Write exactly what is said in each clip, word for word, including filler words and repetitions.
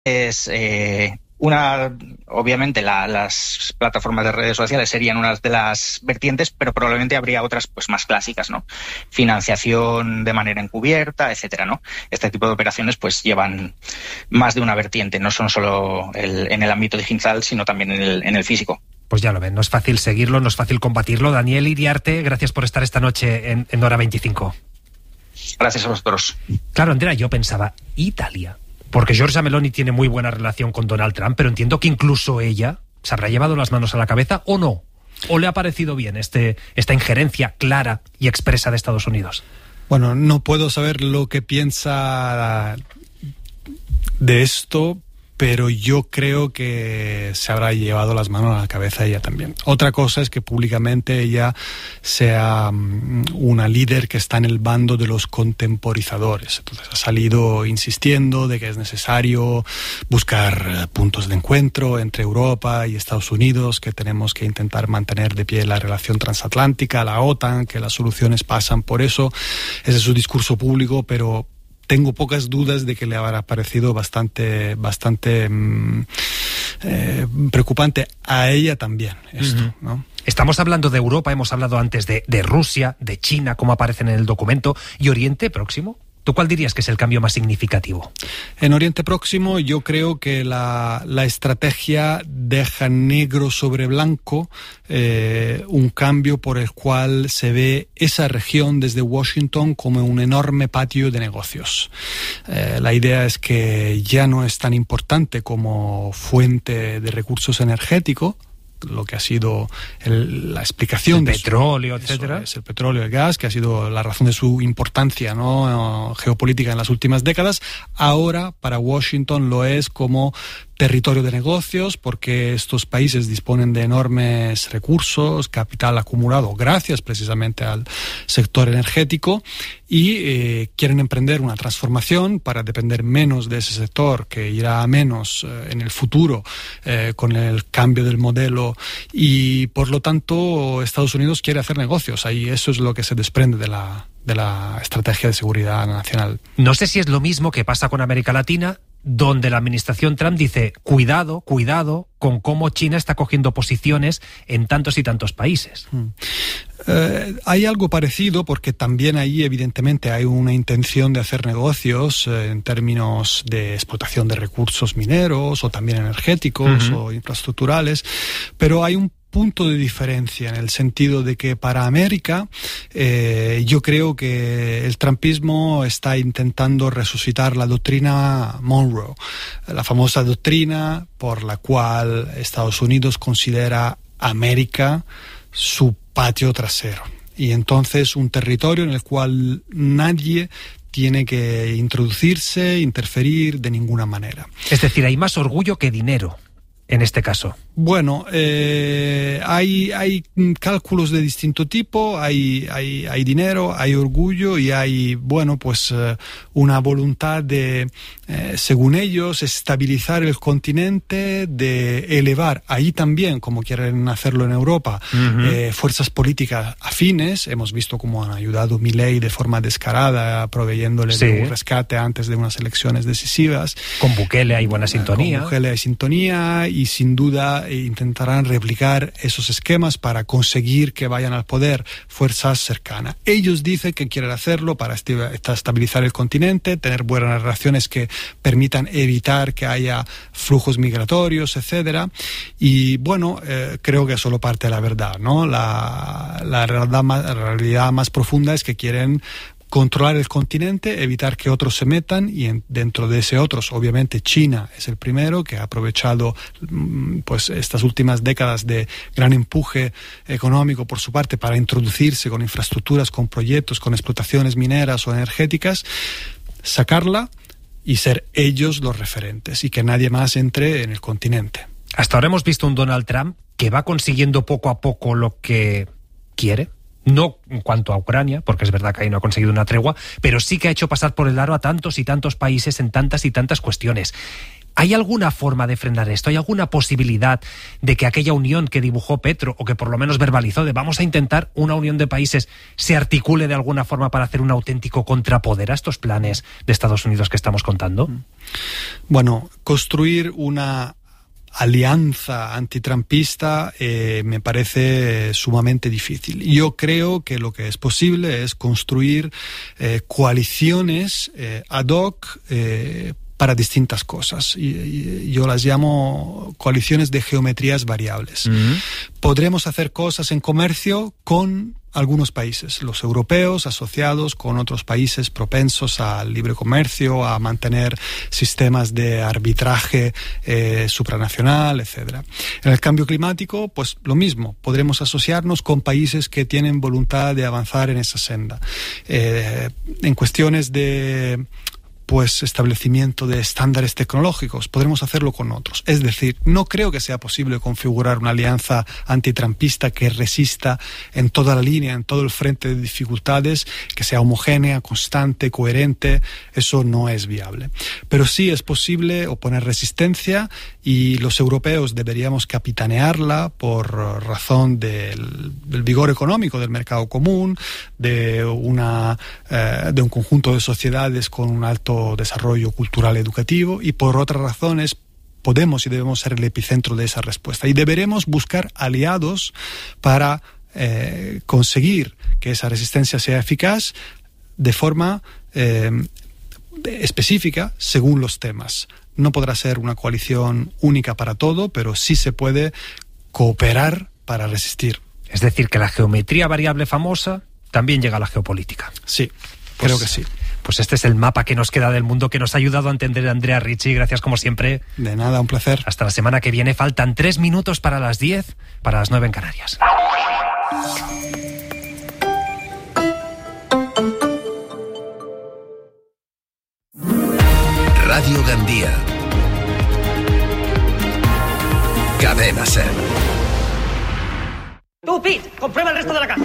es eh, una, obviamente la, las plataformas de redes sociales serían unas de las vertientes, pero probablemente habría otras pues más clásicas, ¿no? Financiación de manera encubierta, etcétera, ¿no? Este tipo de operaciones pues llevan más de una vertiente, no son solo el, en el ámbito digital, sino también en el, en el físico. Pues ya lo ven, no es fácil seguirlo, no es fácil combatirlo. Daniel Iriarte, gracias por estar esta noche en, en Hora veinticinco. Gracias a vosotros. Claro, Andrea, yo pensaba, Italia, porque Giorgia Meloni tiene muy buena relación con Donald Trump, pero entiendo que incluso ella se habrá llevado las manos a la cabeza, ¿o no? ¿O le ha parecido bien este, esta injerencia clara y expresa de Estados Unidos? Bueno, no puedo saber lo que piensa de esto, pero yo creo que se habrá llevado las manos a la cabeza ella también. Otra cosa es que públicamente ella sea una líder que está en el bando de los contemporizadores. Entonces ha salido insistiendo de que es necesario buscar puntos de encuentro entre Europa y Estados Unidos, que tenemos que intentar mantener de pie la relación transatlántica, la OTAN, que las soluciones pasan por eso. Ese es su discurso público, pero tengo pocas dudas de que le habrá parecido bastante, bastante mmm, eh, preocupante a ella también esto, uh-huh. ¿no? Estamos hablando de Europa, hemos hablado antes de, de Rusia, de China, como aparecen en el documento, y Oriente Próximo. ¿Tú cuál dirías que es el cambio más significativo? En Oriente Próximo yo creo que la, la estrategia deja negro sobre blanco eh, un cambio por el cual se ve esa región desde Washington como un enorme patio de negocios. Eh, la idea es que ya no es tan importante como fuente de recursos energéticos, lo que ha sido el, la explicación el de petróleo, su, etcétera. Es el petróleo y el gas, que ha sido la razón de su importancia, ¿no?, geopolítica en las últimas décadas. Ahora para Washington lo es como territorio de negocios, porque estos países disponen de enormes recursos, capital acumulado gracias precisamente al sector energético, y eh, quieren emprender una transformación para depender menos de ese sector, que irá a menos eh, en el futuro eh, con el cambio del modelo, y por lo tanto Estados Unidos quiere hacer negocios ahí. Eso es lo que se desprende de la, de la estrategia de seguridad nacional. No sé si es lo mismo que pasa con América Latina, donde la administración Trump dice cuidado, cuidado con cómo China está cogiendo posiciones en tantos y tantos países. Hmm. Eh, hay algo parecido, porque también ahí evidentemente hay una intención de hacer negocios eh, en términos de explotación de recursos mineros o también energéticos uh-huh. o infraestructurales, pero hay un punto de diferencia en el sentido de que para América eh, yo creo que el trumpismo está intentando resucitar la doctrina Monroe, la famosa doctrina por la cual Estados Unidos considera América su patio trasero, y entonces un territorio en el cual nadie tiene que introducirse, interferir de ninguna manera. Es decir, hay más orgullo que dinero en este caso. Bueno, eh, hay, hay cálculos de distinto tipo, hay, hay, hay dinero, hay orgullo y hay, bueno, pues eh, una voluntad de, eh, según ellos, estabilizar el continente, de elevar ahí también, como quieren hacerlo en Europa, uh-huh. eh, fuerzas políticas afines. Hemos visto cómo han ayudado Milei de forma descarada, proveyéndole sí. de un rescate antes de unas elecciones decisivas. Con Bukele hay buena sintonía. Con Bukele hay sintonía, y sin duda intentarán replicar esos esquemas para conseguir que vayan al poder fuerzas cercanas. Ellos dicen que quieren hacerlo para estabilizar el continente, tener buenas relaciones que permitan evitar que haya flujos migratorios, etcétera. Y bueno, eh, creo que es solo parte de la verdad, ¿no? La, la, realidad más, la realidad más profunda es que quieren controlar el continente, evitar que otros se metan, y en, dentro de ese otros, obviamente China es el primero, que ha aprovechado pues estas últimas décadas de gran empuje económico por su parte para introducirse con infraestructuras, con proyectos, con explotaciones mineras o energéticas, sacarla y ser ellos los referentes, y que nadie más entre en el continente. Hasta ahora hemos visto un Donald Trump que va consiguiendo poco a poco lo que quiere. No en cuanto a Ucrania, porque es verdad que ahí no ha conseguido una tregua, pero sí que ha hecho pasar por el aro a tantos y tantos países en tantas y tantas cuestiones. ¿Hay alguna forma de frenar esto? ¿Hay alguna posibilidad de que aquella unión que dibujó Petro, o que por lo menos verbalizó, de vamos a intentar una unión de países, se articule de alguna forma para hacer un auténtico contrapoder a estos planes de Estados Unidos que estamos contando? Bueno, construir una alianza antitrumpista eh, me parece sumamente difícil. Yo creo que lo que es posible es construir eh, coaliciones eh, ad hoc eh, para distintas cosas. Y, y yo las llamo coaliciones de geometrías variables. Mm-hmm. Podremos hacer cosas en comercio con algunos países, los europeos asociados con otros países propensos al libre comercio, a mantener sistemas de arbitraje eh, supranacional, etcétera. En el cambio climático, pues lo mismo, podremos asociarnos con países que tienen voluntad de avanzar en esa senda. Eh, en cuestiones de pues establecimiento de estándares tecnológicos, podremos hacerlo con otros. Es decir, no creo que sea posible configurar una alianza antitrumpista que resista en toda la línea, en todo el frente de dificultades, que sea homogénea, constante, coherente. Eso no es viable. Pero sí es posible oponer resistencia, y los europeos deberíamos capitanearla por razón del, del vigor económico del mercado común, de, una, eh, de un conjunto de sociedades con un alto desarrollo cultural educativo, y por otras razones podemos y debemos ser el epicentro de esa respuesta, y deberemos buscar aliados para eh, conseguir que esa resistencia sea eficaz de forma eh, específica según los temas. No podrá ser una coalición única para todo, pero sí se puede cooperar para resistir. Es decir, que la geometría variable famosa también llega a la geopolítica. Sí, pues, creo que sí. Pues este es el mapa que nos queda del mundo, que nos ha ayudado a entender Andrea Ricci. Gracias como siempre. De nada, un placer. Hasta la semana que viene. Faltan tres minutos para las diez, para las nueve en Canarias. Radio Gandía. Cadena Ser. Tú, Pete, comprueba el resto de la casa.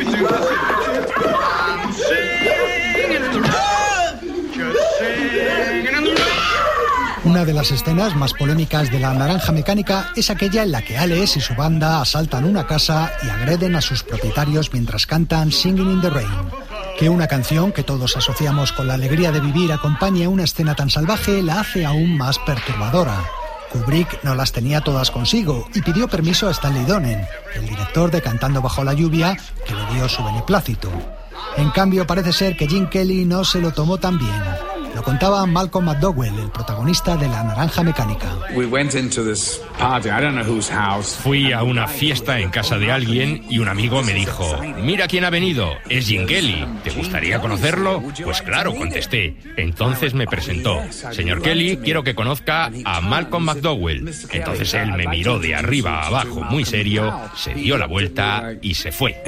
Una de las escenas más polémicas de La Naranja Mecánica es aquella en la que Alex y su banda asaltan una casa y agreden a sus propietarios mientras cantan Singing in the Rain. Que una canción que todos asociamos con la alegría de vivir acompañe a una escena tan salvaje la hace aún más perturbadora. Kubrick no las tenía todas consigo y pidió permiso a Stanley Donen, el director de Cantando bajo la lluvia, que le dio su beneplácito. En cambio, parece ser que Gene Kelly no se lo tomó tan bien. Lo contaba Malcolm McDowell, el protagonista de La Naranja Mecánica. Fui a una fiesta en casa de alguien y un amigo me dijo: mira quién ha venido, es Gene Kelly, ¿te gustaría conocerlo? Pues claro, contesté. Entonces me presentó: señor Kelly, quiero que conozca a Malcolm McDowell. Entonces él me miró de arriba a abajo muy serio, se dio la vuelta y se fue.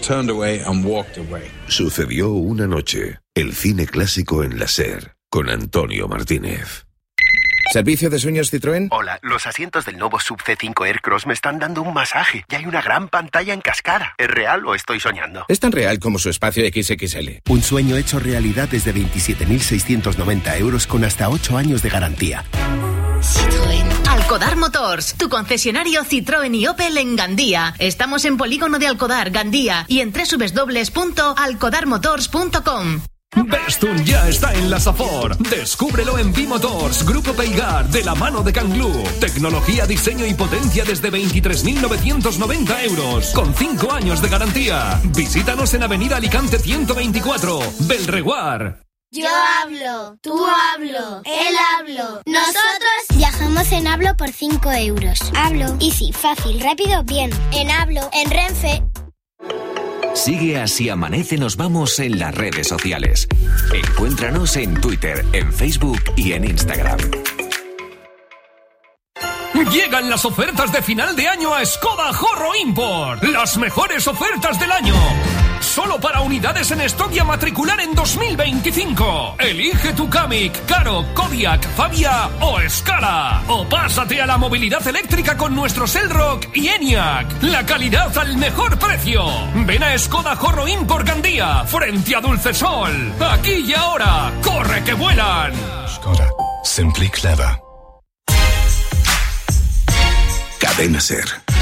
Sucedió una noche. El cine clásico en la Ser, con Antonio Martínez. ¿Servicio de sueños Citroën? Hola, los asientos del nuevo Sub C cinco Aircross me están dando un masaje y hay una gran pantalla en cascada. ¿Es real o estoy soñando? Es tan real como su espacio equis equis ele. Un sueño hecho realidad desde veintisiete mil seiscientos noventa euros con hasta ocho años de garantía. Citroën. Alcodar Motors, tu concesionario Citroën y Opel en Gandía. Estamos en Polígono de Alcodar, Gandía, y en doble u doble u doble u punto alcodar motors punto com. Bestun ya está en la Safor. Descúbrelo en B-Motors, Grupo Peigar, de la mano de Canglú. Tecnología, diseño y potencia desde veintitrés mil novecientos noventa euros, con cinco años de garantía. Visítanos en Avenida Alicante ciento veinticuatro, Belreguard. Yo hablo, tú hablo, él hablo. Nosotros viajamos en Hablo por cinco euros. Hablo, easy, fácil, rápido, bien. En Hablo, en Renfe. Sigue Así Amanece Nos Vamos en las redes sociales. Encuéntranos en Twitter, en Facebook y en Instagram. Llegan las ofertas de final de año a Skoda Horro Import. Las mejores ofertas del año. Solo para unidades en stock y a matricular en dos mil veinticinco. Elige tu Kamiq, Karo, Kodiaq, Fabia o Scala. O pásate a la movilidad eléctrica con nuestros Elrock y Enyaq. La calidad al mejor precio. Ven a Skoda Horro Import Gandía, frente a Dulcesol. Aquí y ahora. ¡Corre que vuelan! Skoda. Simply clever. Cadena SER.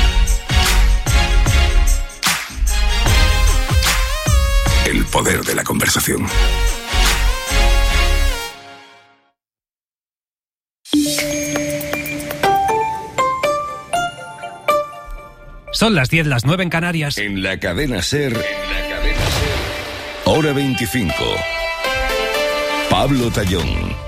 El poder de la conversación. Son las diez, las nueve en Canarias. En la Cadena SER, en la Cadena SER, Hora veinticinco. Pablo Tallón.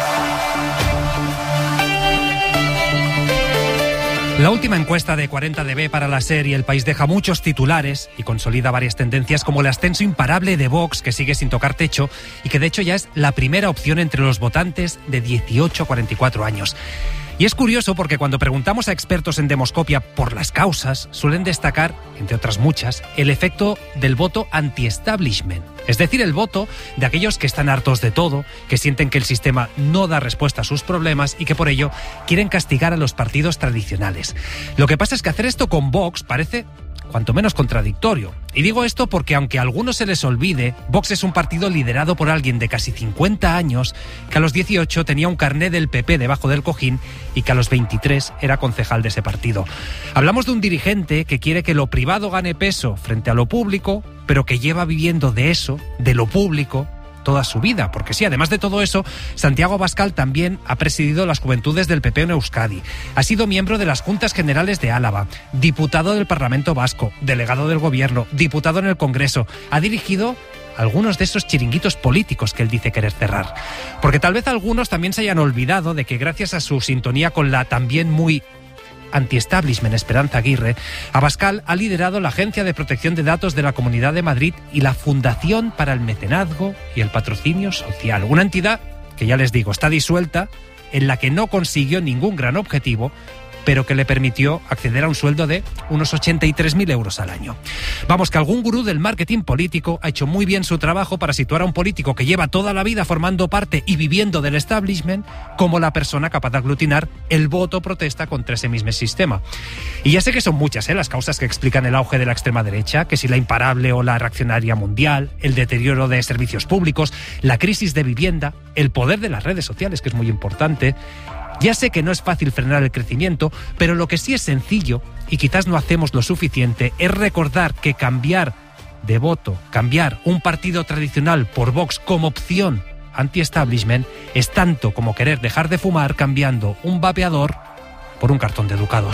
La última encuesta de cuarenta D B para la SER y El País deja muchos titulares y consolida varias tendencias como el ascenso imparable de Vox, que sigue sin tocar techo y que de hecho ya es la primera opción entre los votantes de dieciocho a cuarenta y cuatro años. Y es curioso porque cuando preguntamos a expertos en demoscopia por las causas, suelen destacar, entre otras muchas, el efecto del voto anti-establishment. Es decir, el voto de aquellos que están hartos de todo, que sienten que el sistema no da respuesta a sus problemas y que por ello quieren castigar a los partidos tradicionales. Lo que pasa es que hacer esto con Vox parece cuanto menos contradictorio. Y digo esto porque aunque a algunos se les olvide, Vox es un partido liderado por alguien de casi cincuenta años que a los dieciocho tenía un carné del P P debajo del cojín y que a los veintitrés era concejal de ese partido. Hablamos de un dirigente que quiere que lo privado gane peso frente a lo público, pero que lleva viviendo de eso, de lo público, toda su vida, porque sí, además de todo eso, Santiago Abascal también ha presidido las juventudes del P P en Euskadi, ha sido miembro de las Juntas Generales de Álava, diputado del Parlamento Vasco, delegado del Gobierno, diputado en el Congreso, ha dirigido algunos de esos chiringuitos políticos que él dice querer cerrar. Porque tal vez algunos también se hayan olvidado de que gracias a su sintonía con la también muy anti-establishment Esperanza Aguirre, Abascal ha liderado la Agencia de Protección de Datos de la Comunidad de Madrid y la Fundación para el Mecenazgo y el Patrocinio Social, una entidad que ya les digo está disuelta, en la que no consiguió ningún gran objetivo, pero que le permitió acceder a un sueldo de unos ochenta y tres mil euros al año. Vamos, que algún gurú del marketing político ha hecho muy bien su trabajo para situar a un político que lleva toda la vida formando parte y viviendo del establishment como la persona capaz de aglutinar el voto protesta contra ese mismo sistema. Y ya sé que son muchas ¿eh? las causas que explican el auge de la extrema derecha, que si la imparable o la reaccionaria mundial, el deterioro de servicios públicos, la crisis de vivienda, el poder de las redes sociales, que es muy importante. Ya sé que no es fácil frenar el crecimiento, pero lo que sí es sencillo, y quizás no hacemos lo suficiente, es recordar que cambiar de voto, cambiar un partido tradicional por Vox como opción anti-establishment, es tanto como querer dejar de fumar cambiando un vapeador por un cartón de Ducados.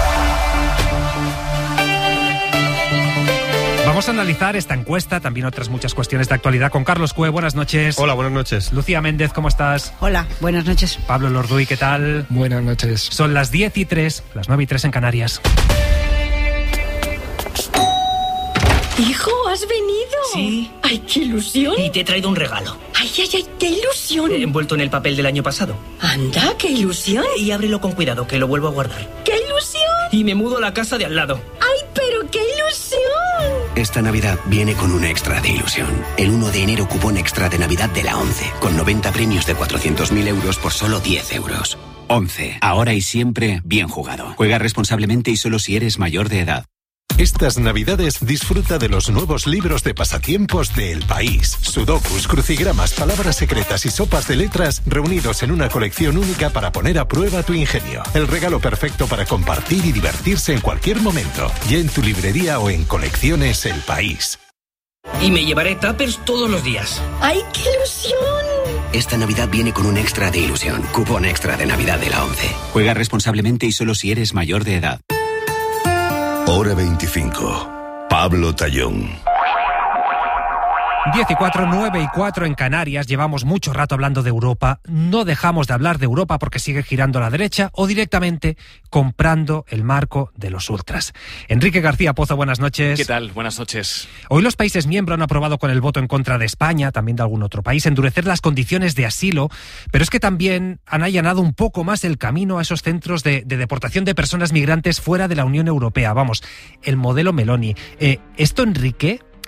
Vamos a analizar esta encuesta, también otras muchas cuestiones de actualidad con Carlos Cue. Buenas noches. Hola, buenas noches. Lucía Méndez, ¿cómo estás? Hola, buenas noches. Pablo Lorduy, ¿qué tal? Buenas noches. Son las diez y tres, las nueve y tres en Canarias. Hijo, ¿has venido? Sí. ¡Ay, qué ilusión! Y te he traído un regalo. ¡Ay, ay, ay, qué ilusión! Envuelto en el papel del año pasado. ¡Anda, qué ilusión! Y ábrelo con cuidado, que lo vuelvo a guardar. ¡Qué ilusión! Y me mudo a la casa de al lado. ¡Ay, pero qué ilusión! Esta Navidad viene con un extra de ilusión. El uno de enero, cupón extra de Navidad de la ONCE, con noventa premios de cuatrocientos mil euros por solo diez euros. ONCE, ahora y siempre bien jugado. Juega responsablemente y solo si eres mayor de edad. Estas Navidades disfruta de los nuevos libros de pasatiempos de El País. Sudokus, crucigramas, palabras secretas y sopas de letras reunidos en una colección única para poner a prueba tu ingenio. El regalo perfecto para compartir y divertirse en cualquier momento. Ya en tu librería o en Colecciones El País. Y me llevaré tuppers todos los días. ¡Ay, qué ilusión! Esta Navidad viene con un extra de ilusión. Cupón extra de Navidad de la ONCE. Juega responsablemente y solo si eres mayor de edad. Hora veinticinco. Pablo Tallón. diez y cuatro, nueve y cuatro en Canarias. Llevamos mucho rato hablando de Europa. No dejamos de hablar de Europa porque sigue girando a la derecha o directamente comprando el marco de los ultras. Enrique García Pozo, buenas noches. ¿Qué tal? Buenas noches. Hoy los países miembros han aprobado con el voto en contra de España, también de algún otro país, endurecer las condiciones de asilo, pero es que también han allanado un poco más el camino a esos centros de, de deportación de personas migrantes fuera de la Unión Europea. Vamos, el modelo Meloni. Eh, ¿Esto, Enrique,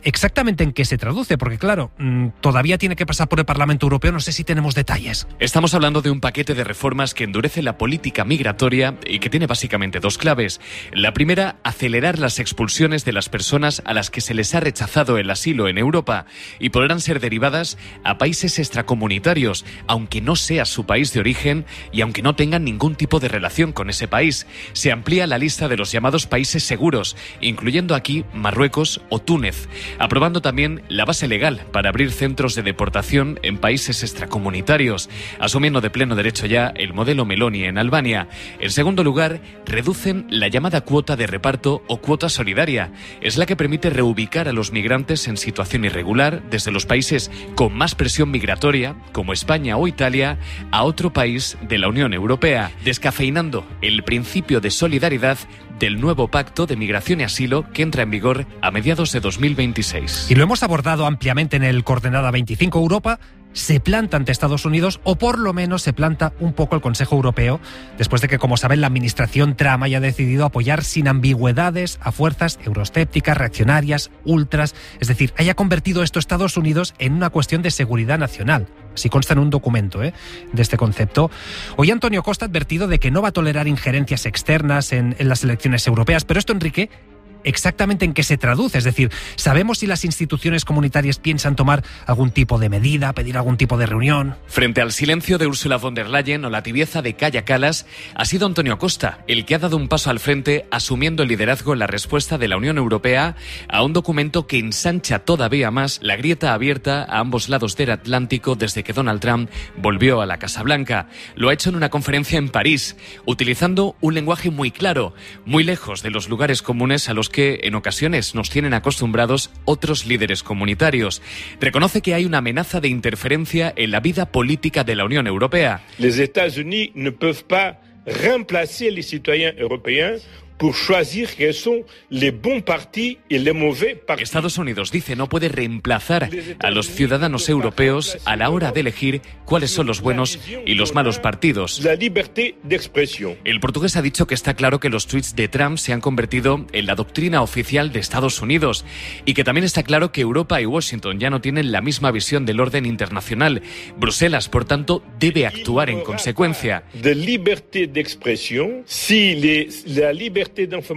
¿exactamente en qué se traduce? Porque claro, todavía tiene que pasar por el Parlamento Europeo, no sé si tenemos detalles. Estamos hablando de un paquete de reformas que endurece la política migratoria y que tiene básicamente dos claves. La primera, acelerar las expulsiones de las personas a las que se les ha rechazado el asilo en Europa y podrán ser derivadas a países extracomunitarios, aunque no sea su país de origen y aunque no tengan ningún tipo de relación con ese país. Se amplía la lista de los llamados países seguros, incluyendo aquí Marruecos o Túnez, aprobando también la base legal para abrir centros de deportación en países extracomunitarios, asumiendo de pleno derecho ya el modelo Meloni en Albania. En segundo lugar, reducen la llamada cuota de reparto o cuota solidaria. Es la que permite reubicar a los migrantes en situación irregular desde los países con más presión migratoria, como España o Italia, a otro país de la Unión Europea, descafeinando el principio de solidaridad del nuevo pacto de migración y asilo que entra en vigor a mediados de dos mil veintiséis. Y lo hemos abordado ampliamente en el Coordenada veinticinco. Europa se planta ante Estados Unidos, o por lo menos se planta un poco el Consejo Europeo, después de que, como saben, la administración Trump haya decidido apoyar sin ambigüedades a fuerzas euroscépticas, reaccionarias, ultras, es decir, haya convertido esto Estados Unidos en una cuestión de seguridad nacional. Así consta en un documento ¿eh? de este concepto. Hoy Antonio Costa ha advertido de que no va a tolerar injerencias externas en, en las elecciones europeas, pero esto, Enrique, ¿exactamente en qué se traduce? Es decir, ¿sabemos si las instituciones comunitarias piensan tomar algún tipo de medida, pedir algún tipo de reunión? Frente al silencio de Ursula von der Leyen o la tibieza de Kaja Kallas, ha sido Antonio Costa el que ha dado un paso al frente, asumiendo el liderazgo en la respuesta de la Unión Europea a un documento que ensancha todavía más la grieta abierta a ambos lados del Atlántico desde que Donald Trump volvió a la Casa Blanca. Lo ha hecho en una conferencia en París, utilizando un lenguaje muy claro, muy lejos de los lugares comunes a los que en ocasiones nos tienen acostumbrados otros líderes comunitarios. Reconoce que hay una amenaza de interferencia en la vida política de la Unión Europea. Les États-Unis ne peuvent pas remplacer les citoyens européens pour choisir quels sont les bons partis et les mauvais partis. Estados Unidos, dice, no puede reemplazar a los ciudadanos europeos a la hora de elegir cuáles son los buenos y los malos partidos. La liberté d'expression. El portugués ha dicho que está claro que los tweets de Trump se han convertido en la doctrina oficial de Estados Unidos y que también está claro que Europa y Washington ya no tienen la misma visión del orden internacional. Bruselas, por tanto, debe actuar en consecuencia. De liberté d'expression, si les, la liberté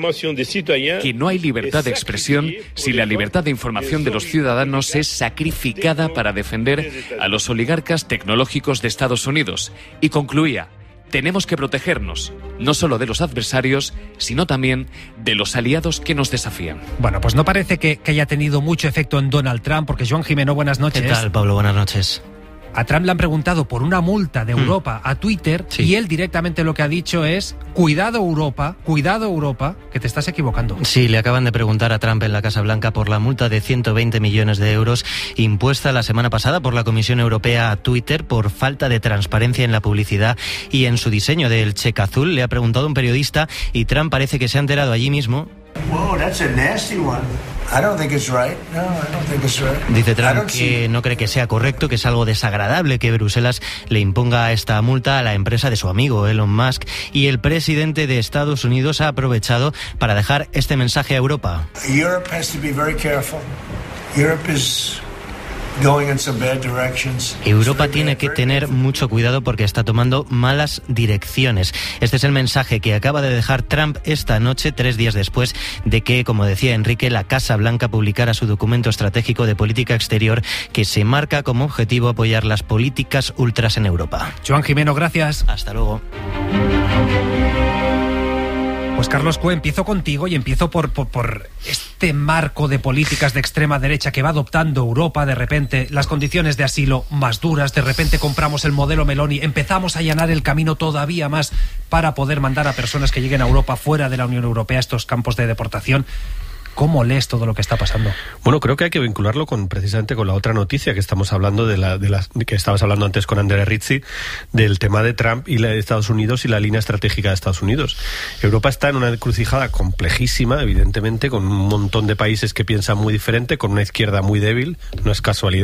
que no hay libertad de expresión si la libertad de información de los ciudadanos es sacrificada para defender a los oligarcas tecnológicos de Estados Unidos. Y concluía: tenemos que protegernos, no solo de los adversarios, sino también de los aliados que nos desafían. Bueno, pues no parece que, que haya tenido mucho efecto en Donald Trump, porque Joan Jimeno, buenas noches. ¿Qué tal, Pablo? Buenas noches. A Trump le han preguntado por una multa de Europa mm. a Twitter sí. y él directamente lo que ha dicho es: cuidado Europa, cuidado Europa, que te estás equivocando. Sí, le acaban de preguntar a Trump en la Casa Blanca por la multa de ciento veinte millones de euros impuesta la semana pasada por la Comisión Europea a Twitter por falta de transparencia en la publicidad y en su diseño del cheque azul. Le ha preguntado un periodista y Trump parece que se ha enterado allí mismo. Whoa, that's a nasty one. I don't think it's right. No, I don't think it's right. Dice Trump que no cree que sea correcto, que es algo desagradable que Bruselas le imponga esta multa a la empresa de su amigo Elon Musk, y el presidente de Estados Unidos ha aprovechado para dejar este mensaje a Europa. Europe has to be very careful. Europe is going in some bad directions. Europa tiene que tener mucho cuidado porque está tomando malas direcciones. Este es el mensaje que acaba de dejar Trump esta noche, tres días después de que, como decía Enrique, la Casa Blanca publicara su documento estratégico de política exterior que se marca como objetivo apoyar las políticas ultras en Europa. Joan Jimeno, gracias. Hasta luego. Pues Carlos Cue, empiezo contigo y empiezo por, por, por este marco de políticas de extrema derecha que va adoptando Europa. De repente las condiciones de asilo más duras, de repente compramos el modelo Meloni, empezamos a allanar el camino todavía más para poder mandar a personas que lleguen a Europa fuera de la Unión Europea a estos campos de deportación. ¿Cómo lees todo lo que está pasando? Bueno, creo que hay que vincularlo con precisamente con la otra noticia que estamos hablando, de la, de la que estabas hablando antes con Andrea Rizzi, del tema de Trump y la de Estados Unidos y la línea estratégica de Estados Unidos. Europa está en una encrucijada complejísima, evidentemente, con un montón de países que piensan muy diferente, con una izquierda muy débil. No es casualidad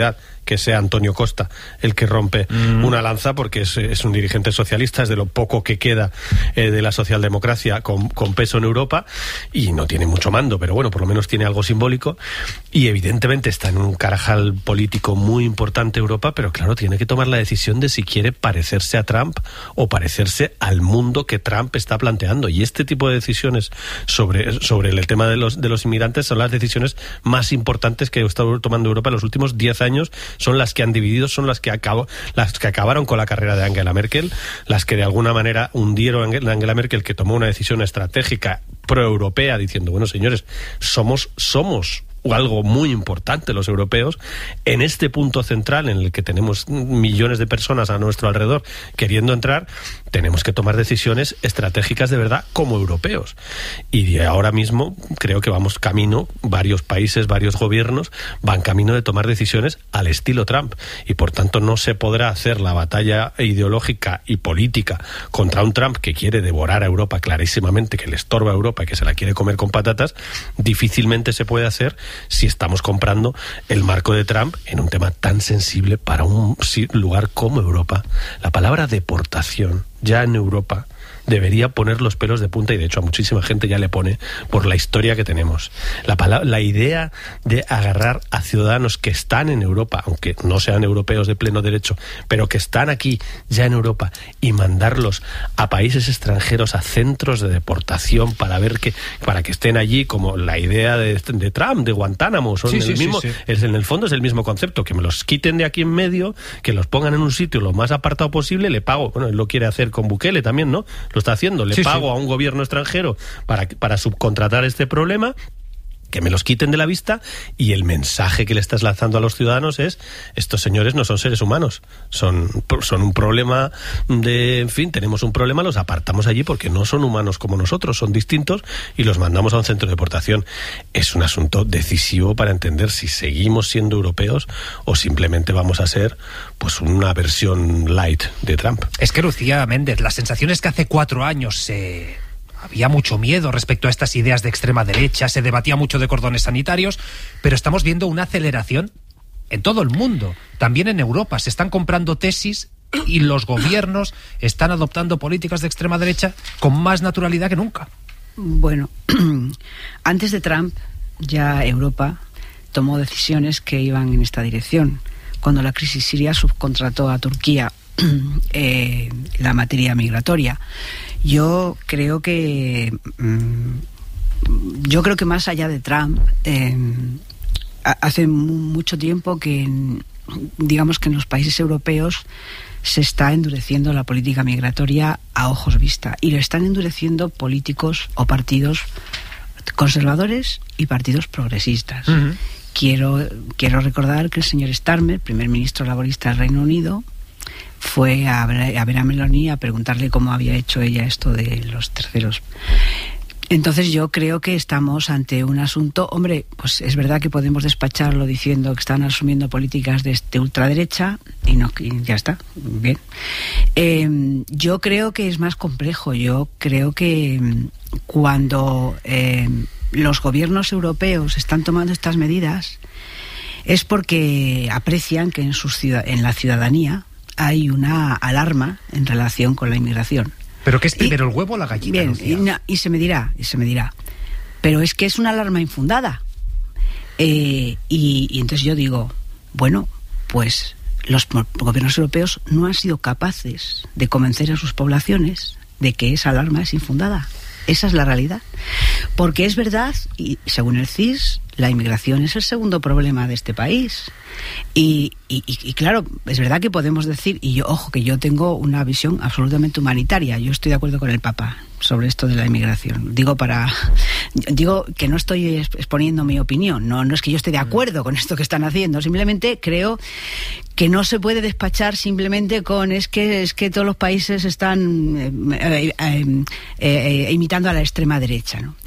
que sea Antonio Costa el que rompe mm. una lanza, porque es, es un dirigente socialista, es de lo poco que queda eh, de la socialdemocracia con, con peso en Europa, y no tiene mucho mando, pero bueno, por lo menos tiene algo simbólico, y evidentemente está en un carajal político muy importante Europa, pero claro, tiene que tomar la decisión de si quiere parecerse a Trump o parecerse al mundo que Trump está planteando, y este tipo de decisiones sobre, sobre el tema de los, de los inmigrantes son las decisiones más importantes que ha estado tomando Europa en los últimos diez años, son las que han dividido, son las que, acabó, las que acabaron con la carrera de Angela Merkel, las que de alguna manera hundieron a Angela Merkel, que tomó una decisión estratégica proeuropea diciendo, bueno, señores, somos, somos algo muy importante los europeos, en este punto central en el que tenemos millones de personas a nuestro alrededor queriendo entrar, tenemos que tomar decisiones estratégicas de verdad como europeos. Y ahora mismo creo que vamos camino, varios países, varios gobiernos van camino de tomar decisiones al estilo Trump, y por tanto no se podrá hacer la batalla ideológica y política contra un Trump que quiere devorar a Europa clarísimamente, que le estorba a Europa y que se la quiere comer con patatas. Difícilmente se puede hacer si estamos comprando el marco de Trump en un tema tan sensible para un lugar como Europa. La palabra deportación ya en Europa debería poner los pelos de punta, y de hecho a muchísima gente ya le pone por la historia que tenemos. La, palabra, la idea de agarrar a ciudadanos que están en Europa, aunque no sean europeos de pleno derecho, pero que están aquí ya en Europa, y mandarlos a países extranjeros, a centros de deportación para ver que para que estén allí, como la idea de, de Trump, de Guantánamo, son sí, el sí, mismo, sí, sí. Es, en el fondo es el mismo concepto, que me los quiten de aquí en medio, que los pongan en un sitio lo más apartado posible, le pago, bueno, él lo quiere hacer con Bukele también, ¿no? Lo está haciendo, le sí, pago sí. a un gobierno extranjero para, para subcontratar este problema, que me los quiten de la vista, y el mensaje que le estás lanzando a los ciudadanos es: estos señores no son seres humanos, son, son un problema de, en fin, tenemos un problema, los apartamos allí porque no son humanos como nosotros, son distintos, y los mandamos a un centro de deportación. Es un asunto decisivo para entender si seguimos siendo europeos o simplemente vamos a ser pues una versión light de Trump. Es que, Lucía Méndez, la sensación es que hace cuatro años se... había mucho miedo respecto a estas ideas de extrema derecha, se debatía mucho de cordones sanitarios, pero estamos viendo una aceleración en todo el mundo, también en Europa. Se están comprando tesis y los gobiernos están adoptando políticas de extrema derecha con más naturalidad que nunca. Bueno, antes de Trump ya Europa tomó decisiones que iban en esta dirección. Cuando la crisis siria subcontrató a Turquía eh, la materia migratoria. Yo creo que mmm, yo creo que más allá de Trump, eh, hace mucho tiempo que, digamos que en los países europeos se está endureciendo la política migratoria a ojos vista, y lo están endureciendo políticos o partidos conservadores y partidos progresistas. Uh-huh. Quiero, quiero recordar que el señor Starmer, primer ministro laborista del Reino Unido, fue a ver, a ver a Meloni a preguntarle cómo había hecho ella esto de los terceros. Entonces yo creo que estamos ante un asunto, hombre, pues es verdad que podemos despacharlo diciendo que están asumiendo políticas de, de ultraderecha, y no, y ya está, bien. Eh, yo creo que es más complejo. Yo creo que cuando eh, los gobiernos europeos están tomando estas medidas es porque aprecian que en, sus ciudad- en la ciudadanía hay una alarma en relación con la inmigración. ¿Pero qué es primero, y, el huevo o la gallina? Bien, y, no, y se me dirá, y se me dirá. Pero es que es una alarma infundada. Eh, y, y entonces yo digo, bueno, pues los gobiernos europeos no han sido capaces de convencer a sus poblaciones de que esa alarma es infundada. Esa es la realidad. Porque es verdad, y según el C I S, la inmigración es el segundo problema de este país. Y, y, y claro, es verdad que podemos decir, y yo, ojo, que yo tengo una visión absolutamente humanitaria. Yo estoy de acuerdo con el Papa sobre esto de la inmigración. Digo para digo que no estoy exponiendo mi opinión. No, no es que yo esté de acuerdo con esto que están haciendo. Simplemente creo que no se puede despachar simplemente con es que es que todos los países están eh, eh, eh, imitando a la extrema derecha, ¿no?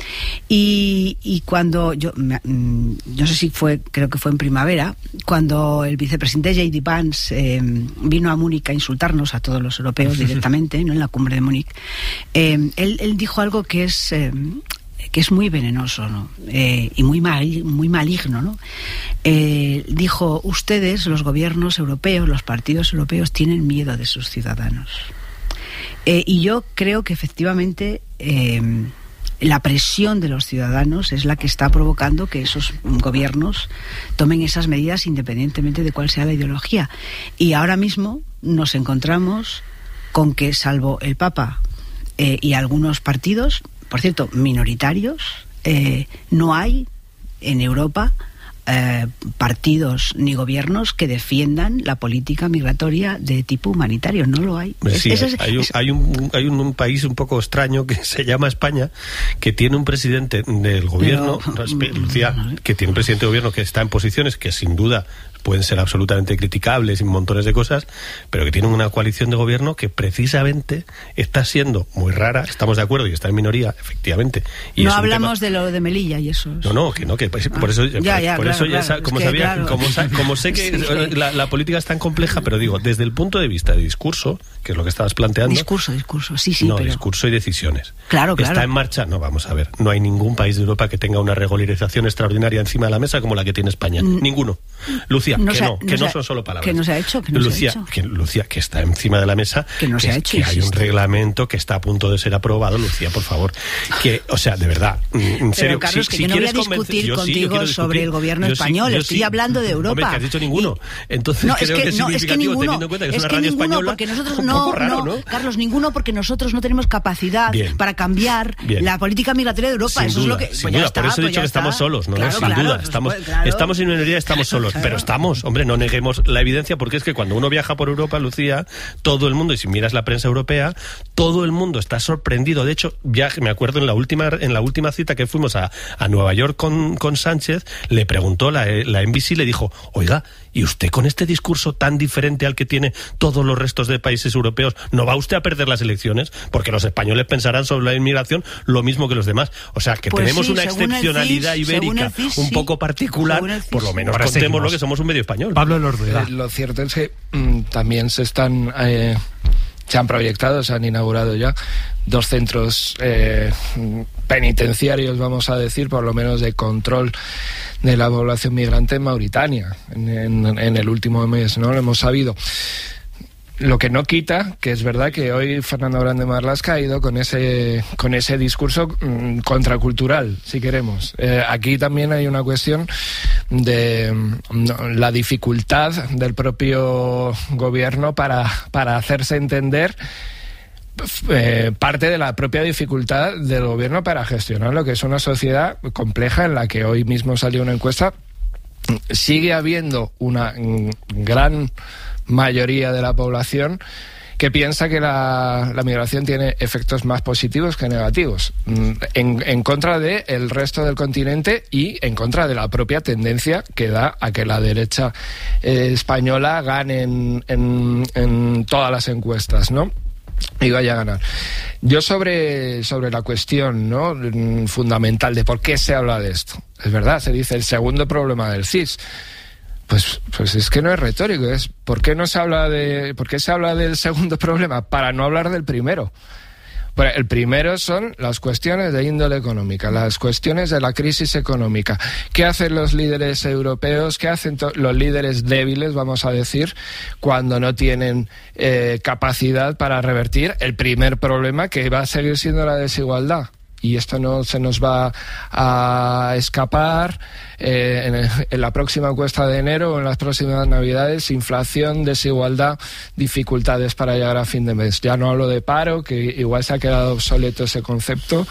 Y, y cuando yo no sé si fue, creo que fue en primavera, cuando el vicepresidente J D Vance eh, vino a Múnich a insultarnos a todos los europeos directamente, ¿no?, en la cumbre de Múnich, eh, él, él dijo algo que es eh, que es muy venenoso, ¿no? Eh, y muy, mal, muy maligno, ¿no? Eh, dijo, ustedes, los gobiernos europeos, los partidos europeos, tienen miedo de sus ciudadanos. Eh, y yo creo que efectivamente eh, la presión de los ciudadanos es la que está provocando que esos gobiernos tomen esas medidas independientemente de cuál sea la ideología. Y ahora mismo nos encontramos con que, salvo el Papa eh, y algunos partidos, por cierto, minoritarios, eh, no hay en Europa eh, partidos ni gobiernos que defiendan la política migratoria de tipo humanitario. No lo hay. Sí, es, es, hay, un, es, hay, un, hay un, un país un poco extraño que se llama España, que tiene un presidente del gobierno, pero, no, Lucía, que tiene un presidente de gobierno que está en posiciones que sin duda pueden ser absolutamente criticables y montones de cosas, pero que tienen una coalición de gobierno que precisamente está siendo muy rara. Estamos de acuerdo y está en minoría, efectivamente. Y no hablamos tema... de lo de Melilla y eso. No, no, que no, que por, por eso, ya, ya, por claro, eso ya claro. como Es que, sabía, claro. como, como sé que sí. la, la política es tan compleja, pero digo, desde el punto de vista de discurso, que es lo que estabas planteando. Discurso, discurso, sí, sí. No, pero... discurso y decisiones. Claro, claro. ¿Está en marcha? No, vamos a ver. No hay ningún país de Europa que tenga una regularización extraordinaria encima de la mesa como la que tiene España. Mm. Ninguno. Lucía, no que se, no, que no no son solo palabras. Que no se ha hecho, que no Lucía, se ha hecho. Que, Lucía, que está encima de la mesa. Que no que, se ha hecho. Que hay un reglamento que está a punto de ser aprobado, Lucía, por favor. Que, o sea, de verdad, en serio. Pero, Carlos, si, que si yo no voy a convencer, discutir yo contigo sí, yo discutir, sobre el gobierno yo español. Sí, Estoy sí. hablando de Europa. Hombre, que has dicho ninguno. Entonces no, creo es que, que es no, es que ninguno, teniendo en cuenta que es, es una que radio ninguno, española. porque nosotros un no, poco raro, no, ¿no? Carlos, ninguno, porque nosotros no tenemos capacidad Bien. para cambiar Bien. la política migratoria de Europa. Sin Eso duda, es lo que. sin Pues duda. ya está, Por eso he pues dicho que está. estamos solos, ¿no? Claro, sin claro, duda. pues, Estamos, pues, claro. estamos en minoría, estamos solos. Claro. Pero estamos, hombre, no neguemos la evidencia, porque es que cuando uno viaja por Europa, Lucía, todo el mundo, y si miras la prensa europea, todo el mundo está sorprendido. De hecho, ya me acuerdo en la última en la última cita que fuimos a, a Nueva York con, con Sánchez, le preguntó la, la N B C, le dijo, oiga, ¿y usted con este discurso tan diferente al que tiene todos los restos de países europeos, no va usted a perder las elecciones? Porque los españoles pensarán sobre la inmigración lo mismo que los demás. O sea, que pues tenemos sí, una excepcionalidad C I S, ibérica C I S, un sí. poco particular, C I S, por lo menos Ahora contémoslo seguimos. que somos un medio español. Pablo Lorduega. Eh, lo cierto es que mm, también se están... Eh, se han proyectado, se han inaugurado ya dos centros eh, penitenciarios, vamos a decir, por lo menos de control de la población migrante en Mauritania en, en, en el último mes, ¿no? Lo hemos sabido. Lo que no quita, que es verdad que hoy Fernando Grande Marlaska ha ido con ese con ese discurso mmm, contracultural, si queremos. Eh, aquí también hay una cuestión de mmm, la dificultad del propio gobierno para, para hacerse entender. Eh, parte de la propia dificultad del gobierno para gestionar lo que es una sociedad compleja en la que hoy mismo salió una encuesta. Sigue habiendo una mm, gran mayoría de la población que piensa que la, la migración tiene efectos más positivos que negativos, en, en contra del resto del continente y en contra de la propia tendencia que da a que la derecha eh, española gane en, en, en todas las encuestas, ¿no? Y vaya a ganar. Yo sobre, sobre la cuestión, ¿no?, fundamental de por qué se habla de esto. Es verdad, se dice el segundo problema del C I S. Pues, pues es que no es retórico, es ¿por qué no se habla de, por qué se habla del segundo problema? Para no hablar del primero. Bueno, el primero son las cuestiones de índole económica, las cuestiones de la crisis económica. ¿Qué hacen los líderes europeos? ¿Qué hacen los líderes débiles, vamos a decir, cuando no tienen eh, capacidad para revertir el primer problema, que va a seguir siendo la desigualdad? Y esto no se nos va a escapar eh, en, en la próxima encuesta de enero o en las próximas navidades. Inflación, desigualdad, dificultades para llegar a fin de mes. Ya no hablo de paro, que igual se ha quedado obsoleto ese concepto.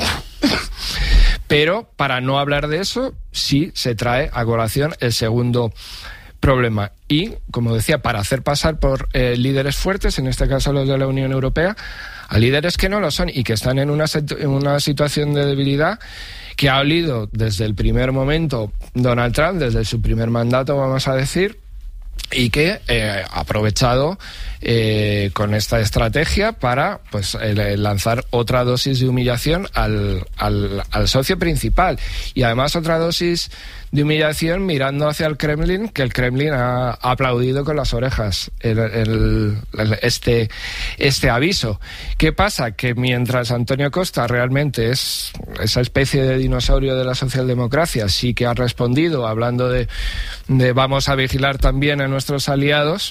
Pero para no hablar de eso, sí se trae a colación el segundo problema. Y, como decía, para hacer pasar por eh, líderes fuertes, en este caso los de la Unión Europea, a líderes que no lo son y que están en una, en una situación de debilidad que ha olido desde el primer momento Donald Trump, desde su primer mandato, vamos a decir, y que eh, ha aprovechado eh, con esta estrategia para pues eh, lanzar otra dosis de humillación al, al, al socio principal, y además otra dosis de humillación mirando hacia el Kremlin, que el Kremlin ha, ha aplaudido con las orejas el, el, el, este, este aviso. ¿Qué pasa? Que mientras Antonio Costa realmente es esa especie de dinosaurio de la socialdemocracia, sí que ha respondido hablando de, de vamos a vigilar también a nuestros aliados,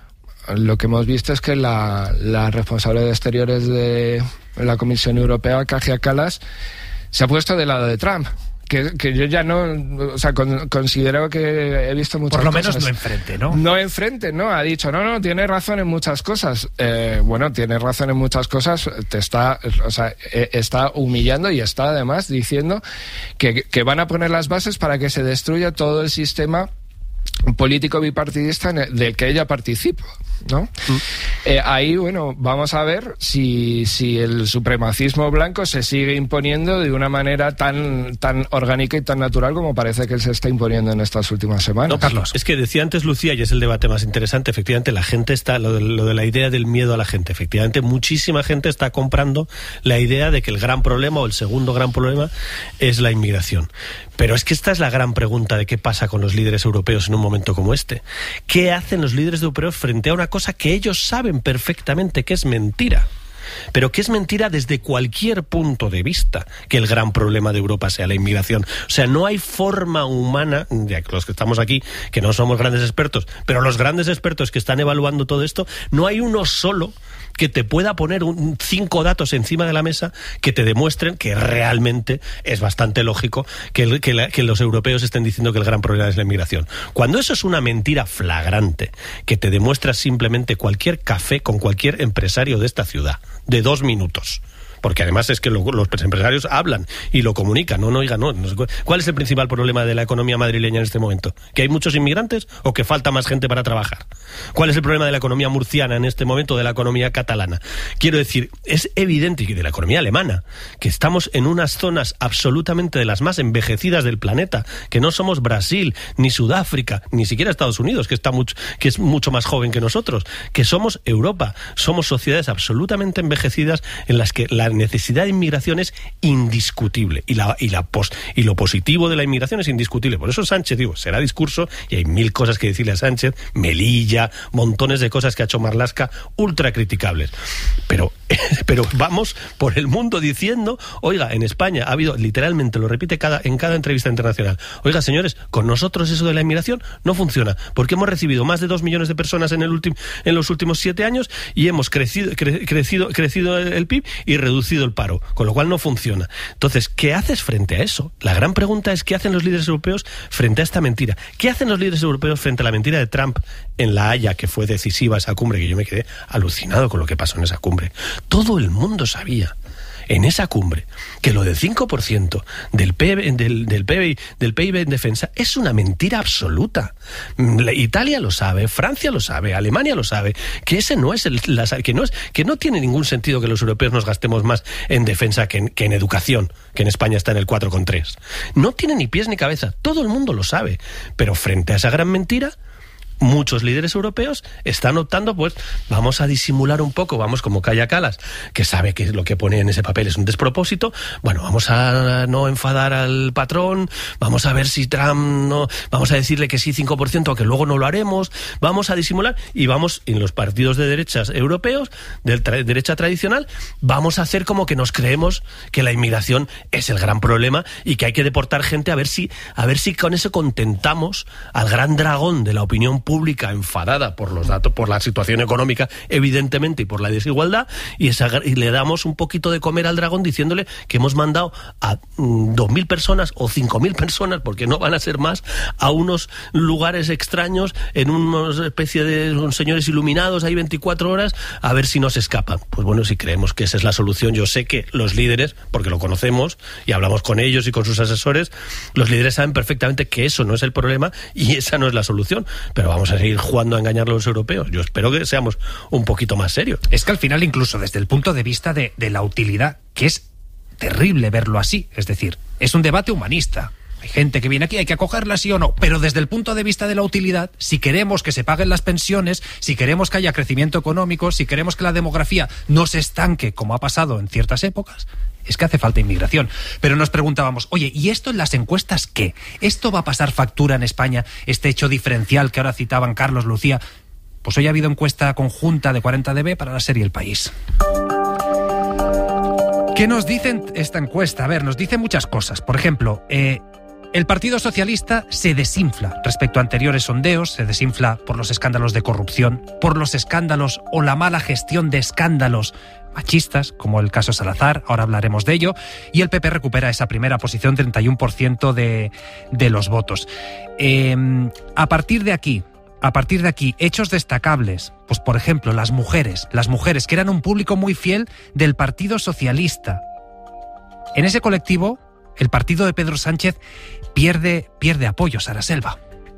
lo que hemos visto es que la, la responsable de Exteriores de la Comisión Europea, Kaja Kallas, se ha puesto del lado de Trump. Que, que yo ya no, o sea, con, considero que he visto muchas cosas. Por lo menos no enfrente, ¿no? No enfrente, ¿no? Ha dicho, no, no, tiene razón en muchas cosas. Eh, bueno, tiene razón en muchas cosas, te está, o sea, eh, está humillando y está además diciendo que, que van a poner las bases para que se destruya todo el sistema político bipartidista del que ella participa, ¿no? Mm. Eh, ahí, bueno, vamos a ver si, si el supremacismo blanco se sigue imponiendo de una manera tan, tan orgánica y tan natural como parece que se está imponiendo en estas últimas semanas. No, Carlos. Es que decía antes Lucía, y es el debate más interesante, efectivamente, la gente está, lo de, lo de la idea del miedo a la gente, efectivamente, muchísima gente está comprando la idea de que el gran problema, o el segundo gran problema, es la inmigración. Pero es que esta es la gran pregunta de qué pasa con los líderes europeos en un momento como este. ¿Qué hacen los líderes europeos frente a una cosa que ellos saben perfectamente que es mentira? Pero que es mentira desde cualquier punto de vista, que el gran problema de Europa sea la inmigración. O sea, no hay forma humana, ya que los que estamos aquí, que no somos grandes expertos, pero los grandes expertos que están evaluando todo esto, no hay uno solo que te pueda poner un, cinco datos encima de la mesa que te demuestren que realmente es bastante lógico que, el, que, la, que los europeos estén diciendo que el gran problema es la inmigración. Cuando eso es una mentira flagrante, que te demuestra simplemente cualquier café con cualquier empresario de esta ciudad, de dos minutos. Porque además es que lo, los empresarios hablan y lo comunican. No, no, oiga, no, no sé, ¿cuál es el principal problema de la economía madrileña en este momento? ¿Que hay muchos inmigrantes o que falta más gente para trabajar? ¿Cuál es el problema de la economía murciana en este momento, de la economía catalana? Quiero decir, es evidente, y de la economía alemana, que estamos en unas zonas absolutamente de las más envejecidas del planeta, que no somos Brasil, ni Sudáfrica, ni siquiera Estados Unidos, que, está mucho, que es mucho más joven que nosotros, que somos Europa. Somos sociedades absolutamente envejecidas en las que la necesidad de inmigración es indiscutible, y la y la pos, y lo positivo de la inmigración es indiscutible. Por eso Sánchez, digo, será discurso y hay mil cosas que decirle a Sánchez, Melilla, montones de cosas que ha hecho Marlaska ultra criticables, pero pero vamos por el mundo diciendo, oiga, en España ha habido, literalmente lo repite cada en cada entrevista internacional, oiga, señores, con nosotros eso de la inmigración no funciona, porque hemos recibido más de dos millones de personas en el último en los últimos siete años y hemos crecido cre, crecido crecido el P I B y reducido el paro, con lo cual no funciona. Entonces, ¿qué haces frente a eso? La gran pregunta es, ¿qué hacen los líderes europeos frente a esta mentira? ¿Qué hacen los líderes europeos frente a la mentira de Trump en La Haya, que fue decisiva esa cumbre, que yo me quedé alucinado con lo que pasó en esa cumbre? Todo el mundo sabía en esa cumbre que lo del cinco por ciento del P I B, del, del, P I B, del P I B en defensa es una mentira absoluta. Italia lo sabe, Francia lo sabe, Alemania lo sabe, que ese no es el, la, que no es, que no tiene ningún sentido que los europeos nos gastemos más en defensa que en, que en educación, que en España está en el cuatro coma tres. No tiene ni pies ni cabeza, todo el mundo lo sabe, pero frente a esa gran mentira, muchos líderes europeos están optando, pues vamos a disimular un poco, vamos como Kaja Kallas, que sabe que lo que pone en ese papel es un despropósito, bueno, vamos a no enfadar al patrón, vamos a ver si Trump no, vamos a decirle que sí cinco por ciento, aunque luego no lo haremos, vamos a disimular y vamos, en los partidos de derechas europeos, de tra- derecha tradicional, vamos a hacer como que nos creemos que la inmigración es el gran problema y que hay que deportar gente, a ver si, a ver si con eso contentamos al gran dragón de la opinión pública pública enfadada por los datos, por la situación económica, evidentemente, y por la desigualdad, y, esa, y le damos un poquito de comer al dragón diciéndole que hemos mandado a mm, dos mil personas o cinco mil personas, porque no van a ser más, a unos lugares extraños, en una especie de unos señores iluminados ahí veinticuatro horas, a ver si nos escapan. Pues bueno, si creemos que esa es la solución, yo sé que los líderes, porque lo conocemos y hablamos con ellos y con sus asesores, los líderes saben perfectamente que eso no es el problema y esa no es la solución, pero vamos a seguir jugando a engañar a los europeos. Yo espero que seamos un poquito más serios. Es que al final, incluso desde el punto de vista de, de la utilidad, que es terrible verlo así, es decir, es un debate humanista. Hay gente que viene aquí, hay que acogerla sí o no, pero desde el punto de vista de la utilidad, si queremos que se paguen las pensiones, si queremos que haya crecimiento económico, si queremos que la demografía no se estanque como ha pasado en ciertas épocas, es que hace falta inmigración. Pero nos preguntábamos, oye, ¿y esto en las encuestas qué? ¿Esto va a pasar factura en España, este hecho diferencial que ahora citaban Carlos, Lucía? Pues hoy ha habido encuesta conjunta de cuarenta D B para la serie El País. ¿Qué nos dicen esta encuesta? A ver, nos dice muchas cosas. Por ejemplo, eh, el Partido Socialista se desinfla respecto a anteriores sondeos, se desinfla por los escándalos de corrupción, por los escándalos o la mala gestión de escándalos machistas, como el caso Salazar, ahora hablaremos de ello, y el P P recupera esa primera posición, treinta y uno por ciento de, de los votos. Eh, a partir de aquí, a partir de aquí, hechos destacables, pues por ejemplo, las mujeres, las mujeres que eran un público muy fiel del Partido Socialista. En ese colectivo, el partido de Pedro Sánchez pierde, pierde apoyo, Sara Selva.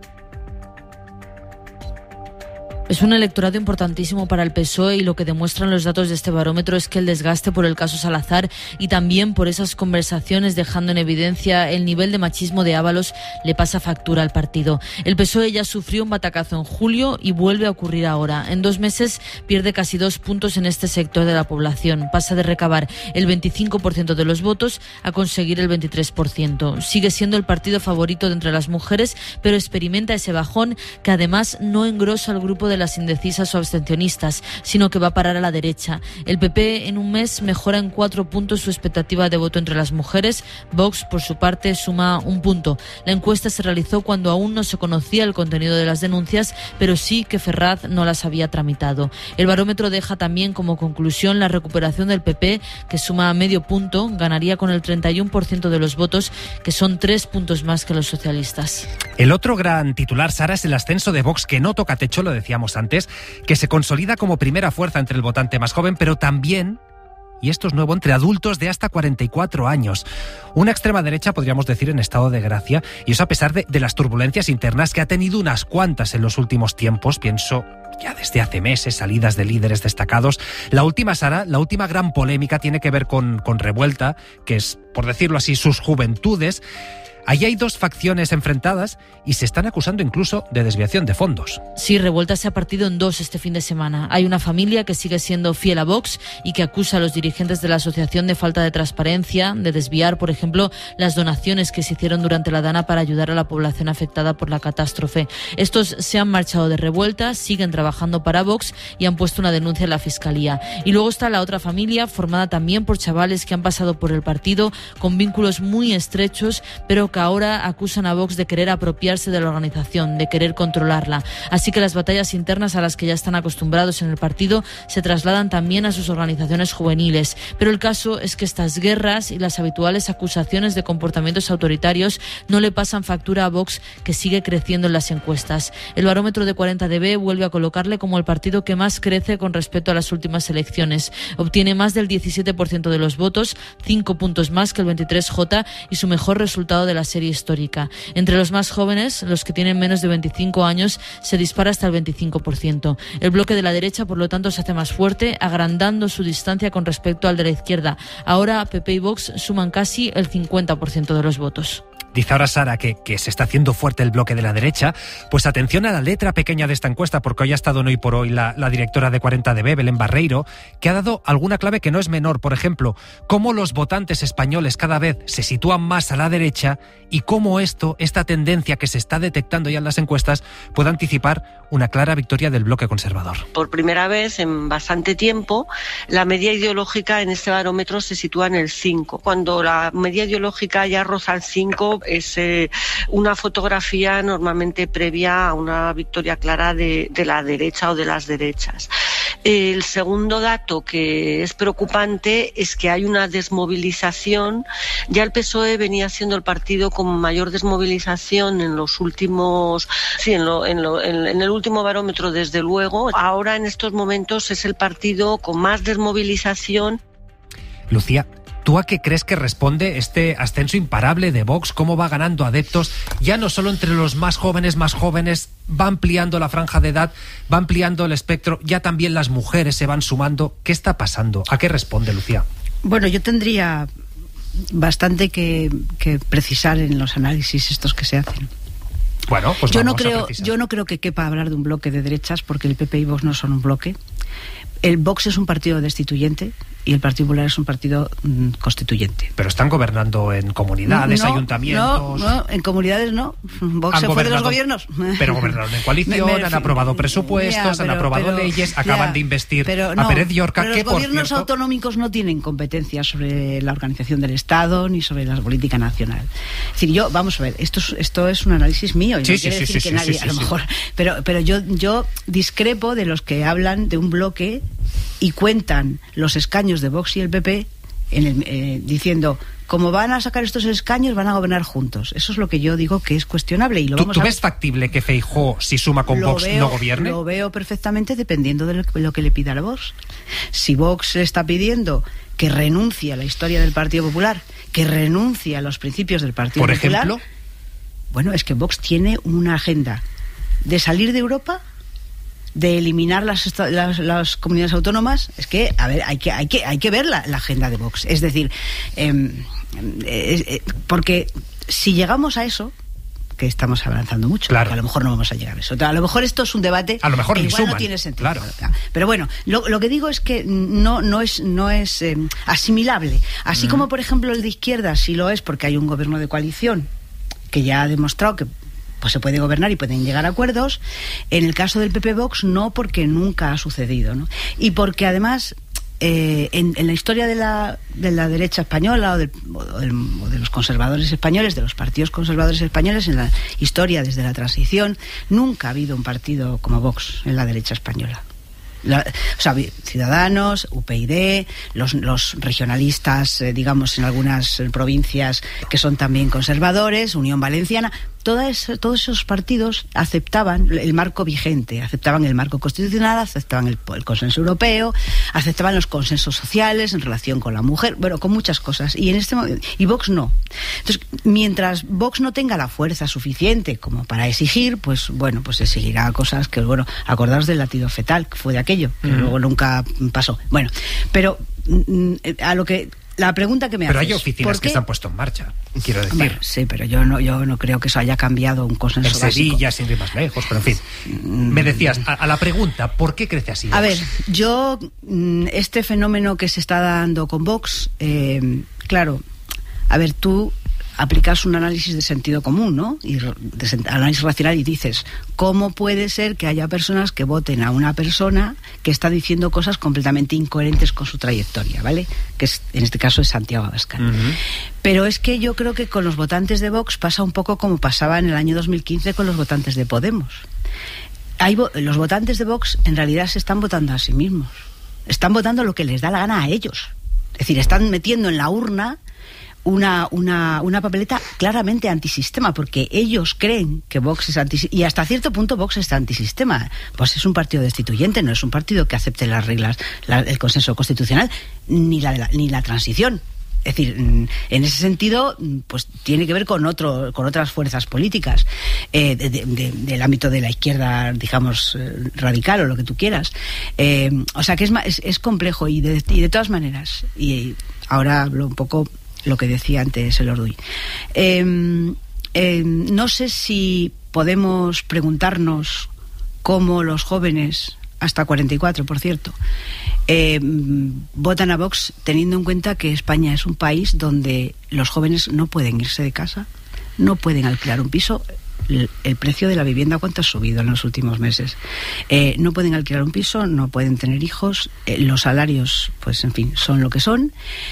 Es un electorado importantísimo para el P S O E y lo que demuestran los datos de este barómetro es que el desgaste por el caso Salazar y también por esas conversaciones dejando en evidencia el nivel de machismo de Ábalos le pasa factura al partido. El P S O E ya sufrió un batacazo en julio y vuelve a ocurrir ahora. En dos meses pierde casi dos puntos en este sector de la población. Pasa de recabar el veinticinco por ciento de los votos a conseguir el veintitrés por ciento. Sigue siendo el partido favorito de entre las mujeres, pero experimenta ese bajón que además no engrosa al grupo de de las indecisas o abstencionistas, sino que va a parar a la derecha. El P P en un mes mejora en cuatro puntos su expectativa de voto entre las mujeres. Vox, por su parte, suma un punto. La encuesta se realizó cuando aún no se conocía el contenido de las denuncias, pero sí que Ferraz no las había tramitado. El barómetro deja también como conclusión la recuperación del P P, que suma medio punto, ganaría con el treinta y uno por ciento de los votos, que son tres puntos más que los socialistas. El otro gran titular, Sara, es el ascenso de Vox, que no toca techo, lo decíamos antes, que se consolida como primera fuerza entre el votante más joven, pero también, y esto es nuevo, entre adultos de hasta cuarenta y cuatro años. Una extrema derecha, podríamos decir, en estado de gracia, y eso a pesar de, de las turbulencias internas que ha tenido unas cuantas en los últimos tiempos. Pienso ya desde hace meses, salidas de líderes destacados. La última, Sara, la última gran polémica tiene que ver con, con Revuelta, que es, por decirlo así, sus juventudes. Ahí hay dos facciones enfrentadas y se están acusando incluso de desviación de fondos. Sí, Revuelta se ha partido en dos este fin de semana. Hay una familia que sigue siendo fiel a Vox y que acusa a los dirigentes de la asociación de falta de transparencia, de desviar, por ejemplo, las donaciones que se hicieron durante la Dana para ayudar a la población afectada por la catástrofe. Estos se han marchado de Revuelta, siguen trabajando para Vox y han puesto una denuncia en la Fiscalía. Y luego está la otra familia, formada también por chavales que han pasado por el partido con vínculos muy estrechos, pero que ahora acusan a Vox de querer apropiarse de la organización, de querer controlarla. Así que las batallas internas a las que ya están acostumbrados en el partido se trasladan también a sus organizaciones juveniles. Pero el caso es que estas guerras y las habituales acusaciones de comportamientos autoritarios no le pasan factura a Vox, que sigue creciendo en las encuestas. El barómetro de cuarenta D B vuelve a colocarle como el partido que más crece con respecto a las últimas elecciones. Obtiene más del diecisiete por ciento de los votos, cinco puntos más que el veintitrés J y su mejor resultado de la serie histórica. Entre los más jóvenes, los que tienen menos de veinticinco años, se dispara hasta el veinticinco por ciento. El bloque de la derecha, por lo tanto, se hace más fuerte, agrandando su distancia con respecto al de la izquierda. Ahora P P y Vox suman casi el cincuenta por ciento de los votos. Dice ahora Sara que, que se está haciendo fuerte el bloque de la derecha. Pues atención a la letra pequeña de esta encuesta, porque hoy ha estado en Hoy por Hoy la, la directora de cuarenta D B, Belén Barreiro, que ha dado alguna clave que no es menor. Por ejemplo, cómo los votantes españoles cada vez se sitúan más a la derecha y cómo esto, esta tendencia que se está detectando ya en las encuestas, puede anticipar una clara victoria del bloque conservador. Por primera vez en bastante tiempo, la media ideológica en este barómetro se sitúa en el cinco. Cuando la media ideológica ya roza el cinco, es eh, una fotografía normalmente previa a una victoria clara de, de la derecha o de las derechas. El segundo dato que es preocupante es que hay una desmovilización. Ya el P S O E venía siendo el partido con mayor desmovilización en los últimos, sí, en, lo, en, lo, en, en el último barómetro, desde luego. Ahora, en estos momentos, es el partido con más desmovilización. Lucía, ¿tú a qué crees que responde este ascenso imparable de Vox? ¿Cómo va ganando adeptos? Ya no solo entre los más jóvenes, más jóvenes, va ampliando la franja de edad, va ampliando el espectro, ya también las mujeres se van sumando. ¿Qué está pasando? ¿A qué responde, Lucía? Bueno, yo tendría bastante que, que precisar en los análisis estos que se hacen. Bueno, pues yo vamos no creo, a precisar. yo no creo que quepa hablar de un bloque de derechas, porque el P P y Vox no son un bloque. El Vox es un partido destituyente y el Partido Popular es un partido mmm, constituyente. Pero están gobernando en comunidades, no, ayuntamientos. No, no, en comunidades no. Vox Han se fue de los gobernado, gobiernos. Pero gobernaron en coalición, me, me, han aprobado presupuestos, ya, pero, han aprobado pero, leyes, ya, acaban de investir pero no, a Pérez Llorca, pero que los por gobiernos cierto, autonómicos no tienen competencias sobre la organización del Estado ni sobre la política nacional. Es decir, yo, vamos a ver, esto es, esto es un análisis mío, y sí, no sí, quiere sí, decir sí, que sí, nadie, sí, a lo sí. mejor, pero, pero yo, yo discrepo de los que hablan de un bloque y cuentan los escaños de Vox y el P P en el, eh, diciendo, como van a sacar estos escaños, van a gobernar juntos. Eso es lo que yo digo que es cuestionable. Y lo ¿Tú, vamos ¿tú a... ves factible que Feijóo, si suma con Lo Vox, veo, no gobierne? Lo veo perfectamente, dependiendo de lo, lo que le pida la Vox. Si Vox le está pidiendo que renuncie a la historia del Partido Popular, que renuncie a los principios del Partido Por Popular... ejemplo... Bueno, es que Vox tiene una agenda de salir de Europa, de eliminar las, las, las comunidades autónomas. Es que, a ver, hay que, hay que, hay que ver la, la agenda de Vox. Es decir, eh, eh, eh, porque si llegamos a eso, que estamos avanzando mucho, claro, que a lo mejor no vamos a llegar a eso. A lo mejor esto es un debate a lo mejor que ni igual suman, no tiene sentido. Claro. Pero bueno, lo, lo que digo es que no, no es, no es eh, asimilable. Así mm. como, por ejemplo, el de izquierda sí lo es, porque hay un gobierno de coalición que ya ha demostrado que pues se puede gobernar y pueden llegar a acuerdos. En el caso del P P Vox no, porque nunca ha sucedido, ¿no? Y porque además eh, en, en la historia de la, de la derecha española o, del, o, del, o de los conservadores españoles, de los partidos conservadores españoles, en la historia desde la transición, nunca ha habido un partido como Vox en la derecha española. La, o sea, Ciudadanos, U P yD, los, los regionalistas, eh, digamos, en algunas provincias que son también conservadores, Unión Valenciana, todas, todos esos partidos aceptaban el marco vigente, aceptaban el marco constitucional, aceptaban el, el consenso europeo, aceptaban los consensos sociales en relación con la mujer, bueno, con muchas cosas. Y en este momento, y Vox no. Entonces, mientras Vox no tenga la fuerza suficiente como para exigir, pues bueno, pues exigirá cosas que, bueno, acordaros del latido fetal, que fue de aquello, que mm. luego nunca pasó. Bueno, pero a lo que la pregunta que me pero haces, hay oficinas que se han puesto en marcha, quiero decir. Bueno, sí, pero yo no, yo no creo que eso haya cambiado un consenso en Sevilla, básico. Sin ir más lejos, pero en fin. Me decías, a, a la pregunta, ¿por qué crece así Vox? A ver, yo, este fenómeno que se está dando con Vox, eh, claro, a ver, tú aplicas un análisis de sentido común, ¿no? Y de análisis racional, y dices, ¿cómo puede ser que haya personas que voten a una persona que está diciendo cosas completamente incoherentes con su trayectoria, ¿vale? Que es, en este caso es Santiago Abascal. Uh-huh. Pero es que yo creo que con los votantes de Vox pasa un poco como pasaba en el año dos mil quince con los votantes de Podemos. Hay vo- los votantes de Vox en realidad se están votando a sí mismos. Están votando lo que les da la gana a ellos. Es decir, están metiendo en la urna Una, una, una papeleta claramente antisistema, porque ellos creen que Vox es antisistema, y hasta cierto punto Vox es antisistema. Pues es un partido destituyente, no es un partido que acepte las reglas, la, el consenso constitucional, ni la, la, ni la transición. Es decir, en ese sentido, pues tiene que ver con otro, con otras fuerzas políticas eh, de, de, del ámbito de la izquierda, digamos, eh, radical o lo que tú quieras. Eh, o sea que es, es, es complejo y de, y de todas maneras, y ahora hablo un poco lo que decía antes el Orduy. Eh, eh, no sé si podemos preguntarnos cómo los jóvenes, hasta cuarenta y cuatro, por cierto, eh, votan a Vox teniendo en cuenta que España es un país donde los jóvenes no pueden irse de casa, no pueden alquilar un piso. El, el precio de la vivienda, ¿cuánto ha subido en los últimos meses? Eh, no pueden alquilar un piso, no pueden tener hijos, eh, los salarios, pues en fin, son lo que son,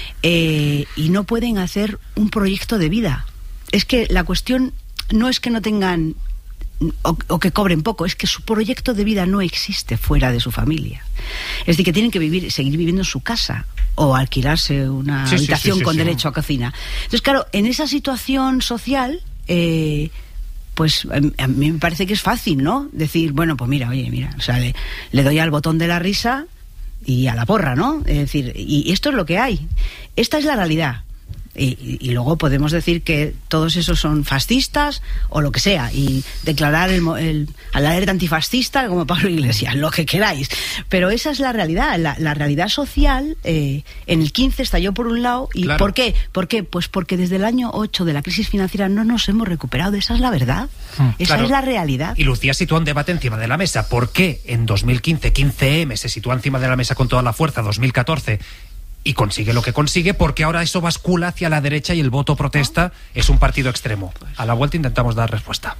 eh, y no pueden hacer un proyecto de vida. Es que la cuestión no es que no tengan o, o que cobren poco, es que su proyecto de vida no existe fuera de su familia. Es decir, que tienen que vivir, seguir viviendo en su casa o alquilarse una sí, habitación sí, sí, con sí, derecho sí. a cocina. Entonces, claro, en esa situación social, eh, pues a mí me parece que es fácil, ¿no? Decir, bueno, pues mira, oye, mira, o sea, le, le doy al botón de la risa y a la porra, ¿no? Es decir, y esto es lo que hay. Esta es la realidad. Y, y luego podemos decir que todos esos son fascistas o lo que sea, y declarar el, el, al alerta antifascista como Pablo Iglesias, lo que queráis. Pero esa es la realidad. La, la realidad social eh, en el quince estalló por un lado. ¿Y claro. ¿Por qué? ¿Por qué? Pues porque desde el año ocho de la crisis financiera no nos hemos recuperado. Esa es la verdad. Hmm, esa claro. es la realidad. Y Lucía sitúa un debate encima de la mesa. ¿Por qué en dos mil quince, quince eme se sitúa encima de la mesa con toda la fuerza, dos mil catorce... y consigue lo que consigue? Porque ahora eso bascula hacia la derecha y el voto protesta es un partido extremo. A la vuelta intentamos dar respuesta.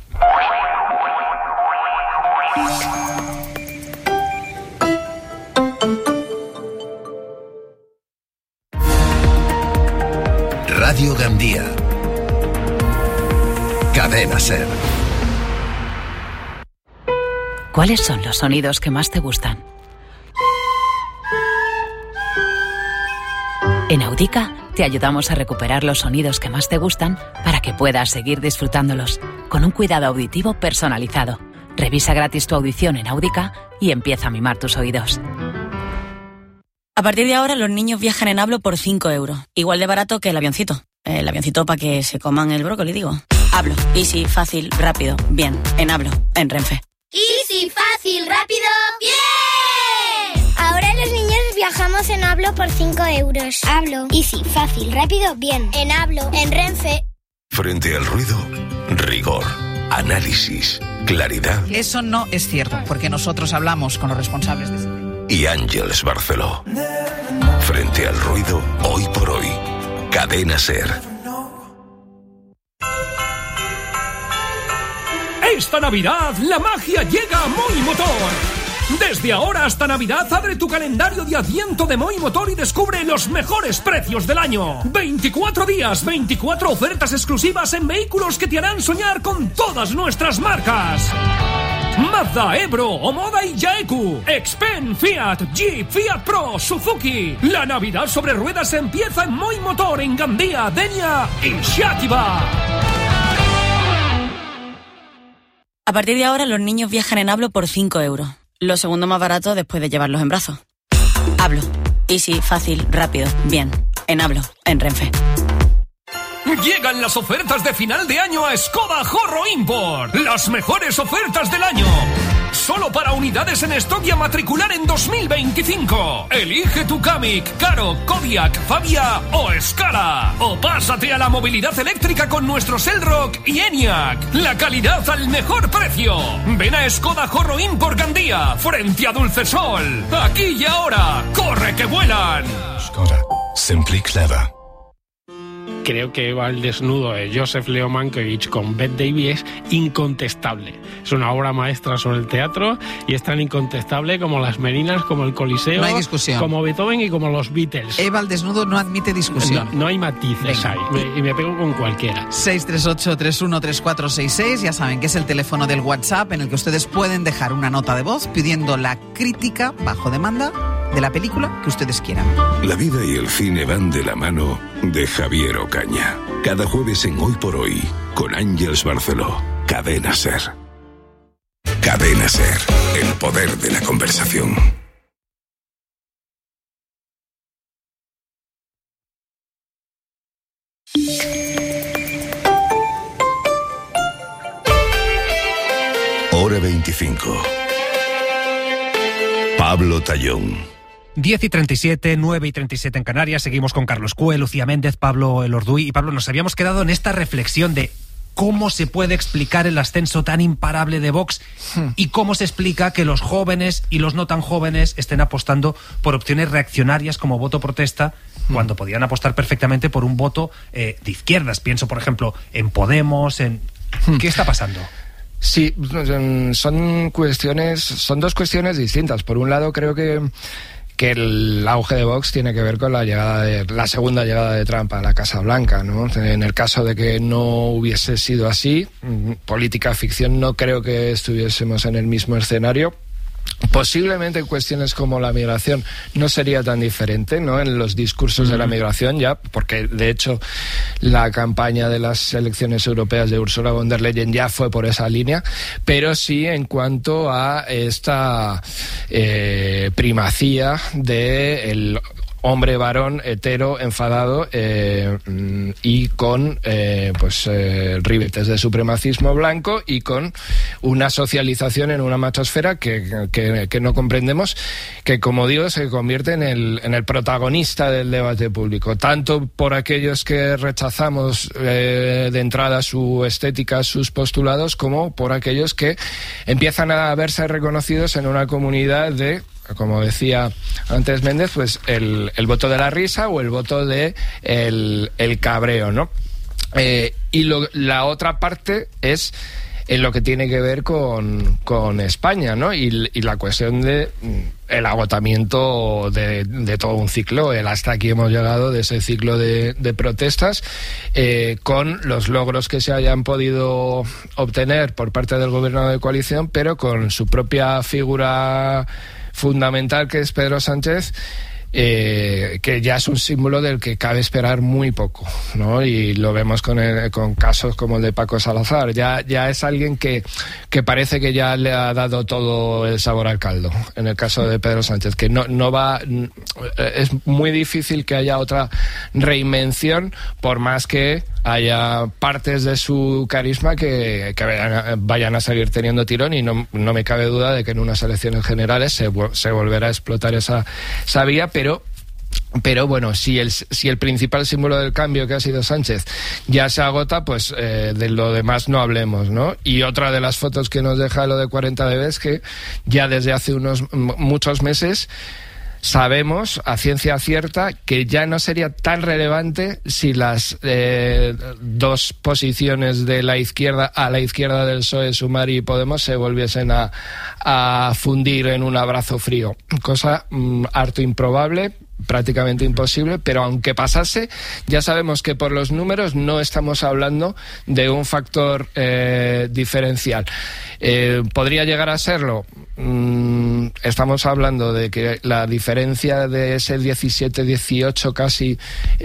Radio Gandía. Cadena SER. ¿Cuáles son los sonidos que más te gustan? En Audica te ayudamos a recuperar los sonidos que más te gustan para que puedas seguir disfrutándolos, con un cuidado auditivo personalizado. Revisa gratis tu audición en Audica y empieza a mimar tus oídos. A partir de ahora los niños viajan en Hablo por cinco euros. Igual de barato que el avioncito. El avioncito para que se coman el brócoli, digo. Hablo. Easy, fácil, rápido, bien. En Hablo, en Renfe. Easy, fácil, rápido, bien. Ahora los niños viajamos en Hablo por cinco euros. Hablo. Easy, fácil, rápido, bien. En Hablo, en Renfe. Frente al ruido, rigor, análisis, claridad. Eso no es cierto, porque nosotros hablamos con los responsables de ese tema. Y Ángeles Barceló. Frente al ruido, hoy por hoy. Cadena SER. Esta Navidad la magia llega a Moi Motor. Desde ahora hasta Navidad abre tu calendario de Adviento de Moi Motor y descubre los mejores precios del año. veinticuatro días, veinticuatro ofertas exclusivas en vehículos que te harán soñar con todas nuestras marcas. Mazda, Ebro, Omoda y Yaeku. Xpen, Fiat, Jeep, Fiat Pro, Suzuki. La Navidad sobre ruedas empieza en Moi Motor en Gandía, Denia y Xàtiva. A partir de ahora los niños viajan en Hablo por cinco euros. Lo segundo más barato después de llevarlos en brazos. Hablo. Easy, fácil, rápido, bien. En Hablo, en Renfe. Llegan las ofertas de final de año a Skoda Horro Import. Las mejores ofertas del año. Solo para unidades en stock y a matricular en dos mil veinticinco. Elige tu Kamiq, Karo, Kodiaq, Fabia o Skara. O pásate a la movilidad eléctrica con nuestros Elrock y Enyaq. La calidad al mejor precio. Ven a Skoda Horro Import Gandía, frente a Dulcesol. Aquí y ahora. ¡Corre que vuelan! Skoda. Simply clever. Creo que el desnudo de Joseph Leo Mankiewicz con Bette Davis es incontestable. Es una obra maestra sobre el teatro y es tan incontestable como Las Meninas, como el Coliseo, no hay discusión, como Beethoven y como los Beatles. Eva al desnudo no admite discusión. No, no hay matices ahí, me, y me pego con cualquiera. seis tres ocho, tres uno tres cuatro seis seis, ya saben que es el teléfono del WhatsApp en el que ustedes pueden dejar una nota de voz pidiendo la crítica bajo demanda de la película que ustedes quieran. La vida y el cine van de la mano de Javier Ocaña. Cada jueves en Hoy por Hoy, con Ángeles Barceló. Cadena SER. Cadena SER, el poder de la conversación. Hora veinticinco. Pablo Tallón. diez y treinta y siete, nueve y treinta y siete en Canarias. Seguimos con Carlos Cue, Lucía Méndez, Pablo Elorduy. Y Pablo, nos habíamos quedado en esta reflexión de cómo se puede explicar el ascenso tan imparable de Vox hmm. y cómo se explica que los jóvenes y los no tan jóvenes estén apostando por opciones reaccionarias como voto protesta hmm. cuando podían apostar perfectamente por un voto eh, de izquierdas. Pienso, por ejemplo, en Podemos, en... Hmm. ¿Qué está pasando? Sí, son cuestiones, son dos cuestiones distintas. Por un lado, creo que que el auge de Vox tiene que ver con la llegada de la segunda llegada de Trump a la Casa Blanca, ¿no? En el caso de que no hubiese sido así, política ficción, no creo que estuviésemos en el mismo escenario. Posiblemente en cuestiones como la migración no sería tan diferente, ¿no? En los discursos mm. de la migración ya, porque de hecho la campaña de las elecciones europeas de Ursula von der Leyen ya fue por esa línea, pero sí en cuanto a esta eh, primacía de el hombre varón hetero enfadado eh, y con eh, pues eh, ribetes de supremacismo blanco y con una socialización en una machosfera que, que, que no comprendemos, que como digo se convierte en el, en el protagonista del debate público, tanto por aquellos que rechazamos eh, de entrada su estética, sus postulados, como por aquellos que empiezan a verse reconocidos en una comunidad de, como decía antes Méndez, pues el, el voto de la risa o el voto de el, el cabreo, ¿no? Eh, y lo, la otra parte es en lo que tiene que ver con, con España, ¿no? Y, y la cuestión de el agotamiento de, de todo un ciclo, el hasta aquí hemos llegado de ese ciclo de, de protestas, eh, con los logros que se hayan podido obtener por parte del gobierno de coalición, pero con su propia figura fundamental, que es Pedro Sánchez, eh, que ya es un símbolo del que cabe esperar muy poco, ¿no? Y lo vemos con, el, con casos como el de Paco Salazar. Ya, ya es alguien que, que parece que ya le ha dado todo el sabor al caldo. En el caso de Pedro Sánchez, que no, no va, es muy difícil que haya otra reinvención, por más que haya partes de su carisma que, que vayan, vayan a seguir teniendo tirón, y no, no me cabe duda de que en unas elecciones generales se, se volverá a explotar esa, esa vía, pero Pero bueno, si el, si el principal símbolo del cambio, que ha sido Sánchez, ya se agota, pues eh, de lo demás no hablemos, ¿no? Y otra de las fotos que nos deja lo de cuarenta bebés, que ya desde hace unos muchos meses sabemos a ciencia cierta que ya no sería tan relevante si las eh, dos posiciones de la izquierda a la izquierda del P S O E, Sumar y Podemos se volviesen a, a fundir en un abrazo frío. Cosa mm, harto improbable, prácticamente imposible, pero aunque pasase, ya sabemos que por los números no estamos hablando de un factor eh, diferencial. Eh, ¿Podría llegar a serlo? Mm, estamos hablando de que la diferencia de ese diecisiete dieciocho casi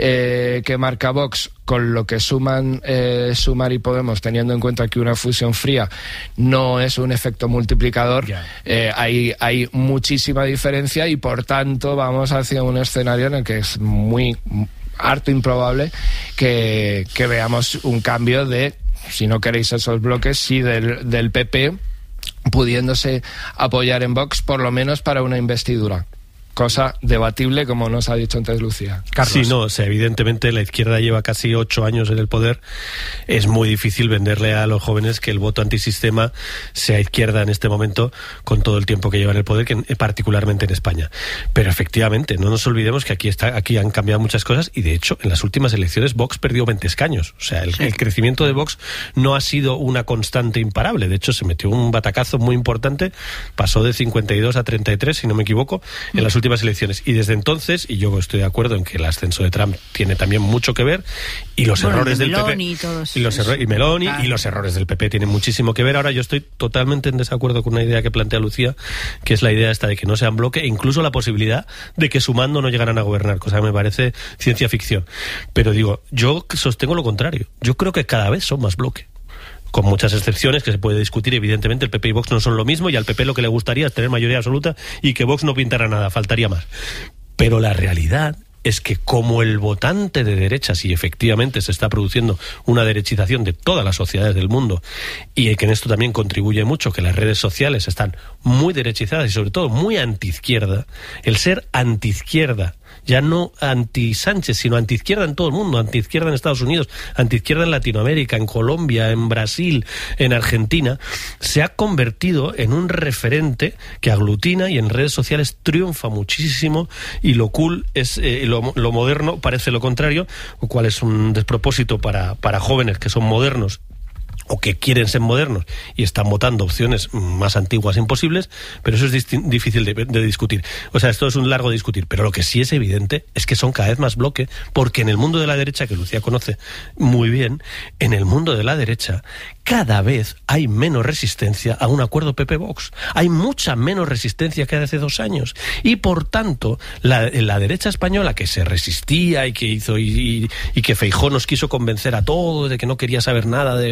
eh, que marca Vox con lo que suman eh, Sumar y Podemos, teniendo en cuenta que una fusión fría no es un efecto multiplicador, yeah. eh, hay, hay muchísima diferencia, y por tanto vamos hacia un escenario en el que es muy harto improbable que, que veamos un cambio de, si no queréis esos bloques, sí del, del P P pudiéndose apoyar en Vox, por lo menos para una investidura. Cosa debatible, como nos ha dicho antes Lucía. Carlos. Sí, no, o sea, evidentemente la izquierda lleva casi ocho años en el poder. Es muy difícil venderle a los jóvenes que el voto antisistema sea izquierda en este momento, con todo el tiempo que lleva en el poder, que particularmente en España. Pero efectivamente, no nos olvidemos que aquí está, aquí han cambiado muchas cosas, y de hecho en las últimas elecciones Vox perdió veinte escaños. O sea, el, sí. el crecimiento de Vox no ha sido una constante imparable. De hecho, se metió un batacazo muy importante, pasó de cincuenta y dos a treinta y tres, si no me equivoco, en las últimas elecciones, y desde entonces, y yo estoy de acuerdo en que el ascenso de Trump tiene también mucho que ver, y los bueno, errores del Meloni, P P y, todos y los errores y Meloni claro. y los errores del P P tienen muchísimo que ver. Ahora yo estoy totalmente en desacuerdo con una idea que plantea Lucía, que es la idea esta de que no sean bloque, e incluso la posibilidad de que sumando no llegaran a gobernar, cosa que me parece ciencia ficción. Pero digo, yo sostengo lo contrario. Yo creo que cada vez son más bloque, con muchas excepciones que se puede discutir. Evidentemente el P P y Vox no son lo mismo, y al P P lo que le gustaría es tener mayoría absoluta y que Vox no pintara nada, faltaría más. Pero la realidad es que como el votante de derechas, y efectivamente se está produciendo una derechización de todas las sociedades del mundo, y que en esto también contribuye mucho que las redes sociales están muy derechizadas y sobre todo muy antiizquierda, el ser antiizquierda, ya no anti-Sánchez, sino antiizquierda en todo el mundo, antiizquierda en Estados Unidos, antiizquierda en Latinoamérica, en Colombia, en Brasil, en Argentina, se ha convertido en un referente que aglutina, y en redes sociales triunfa muchísimo, y lo cool es eh, lo, lo moderno parece lo contrario, lo cual es un despropósito para, para jóvenes que son modernos o que quieren ser modernos y están votando opciones más antiguas imposibles, pero eso es disti- difícil de, de discutir. O sea, esto es un largo discutir, pero lo que sí es evidente es que son cada vez más bloque, porque en el mundo de la derecha, que Lucía conoce muy bien, en el mundo de la derecha cada vez hay menos resistencia a un acuerdo P P-Vox. Hay mucha menos resistencia que hace dos años. Y por tanto, la, la derecha española, que se resistía y que hizo y, y, y que Feijóo nos quiso convencer a todos de que no quería saber nada de, de gobierno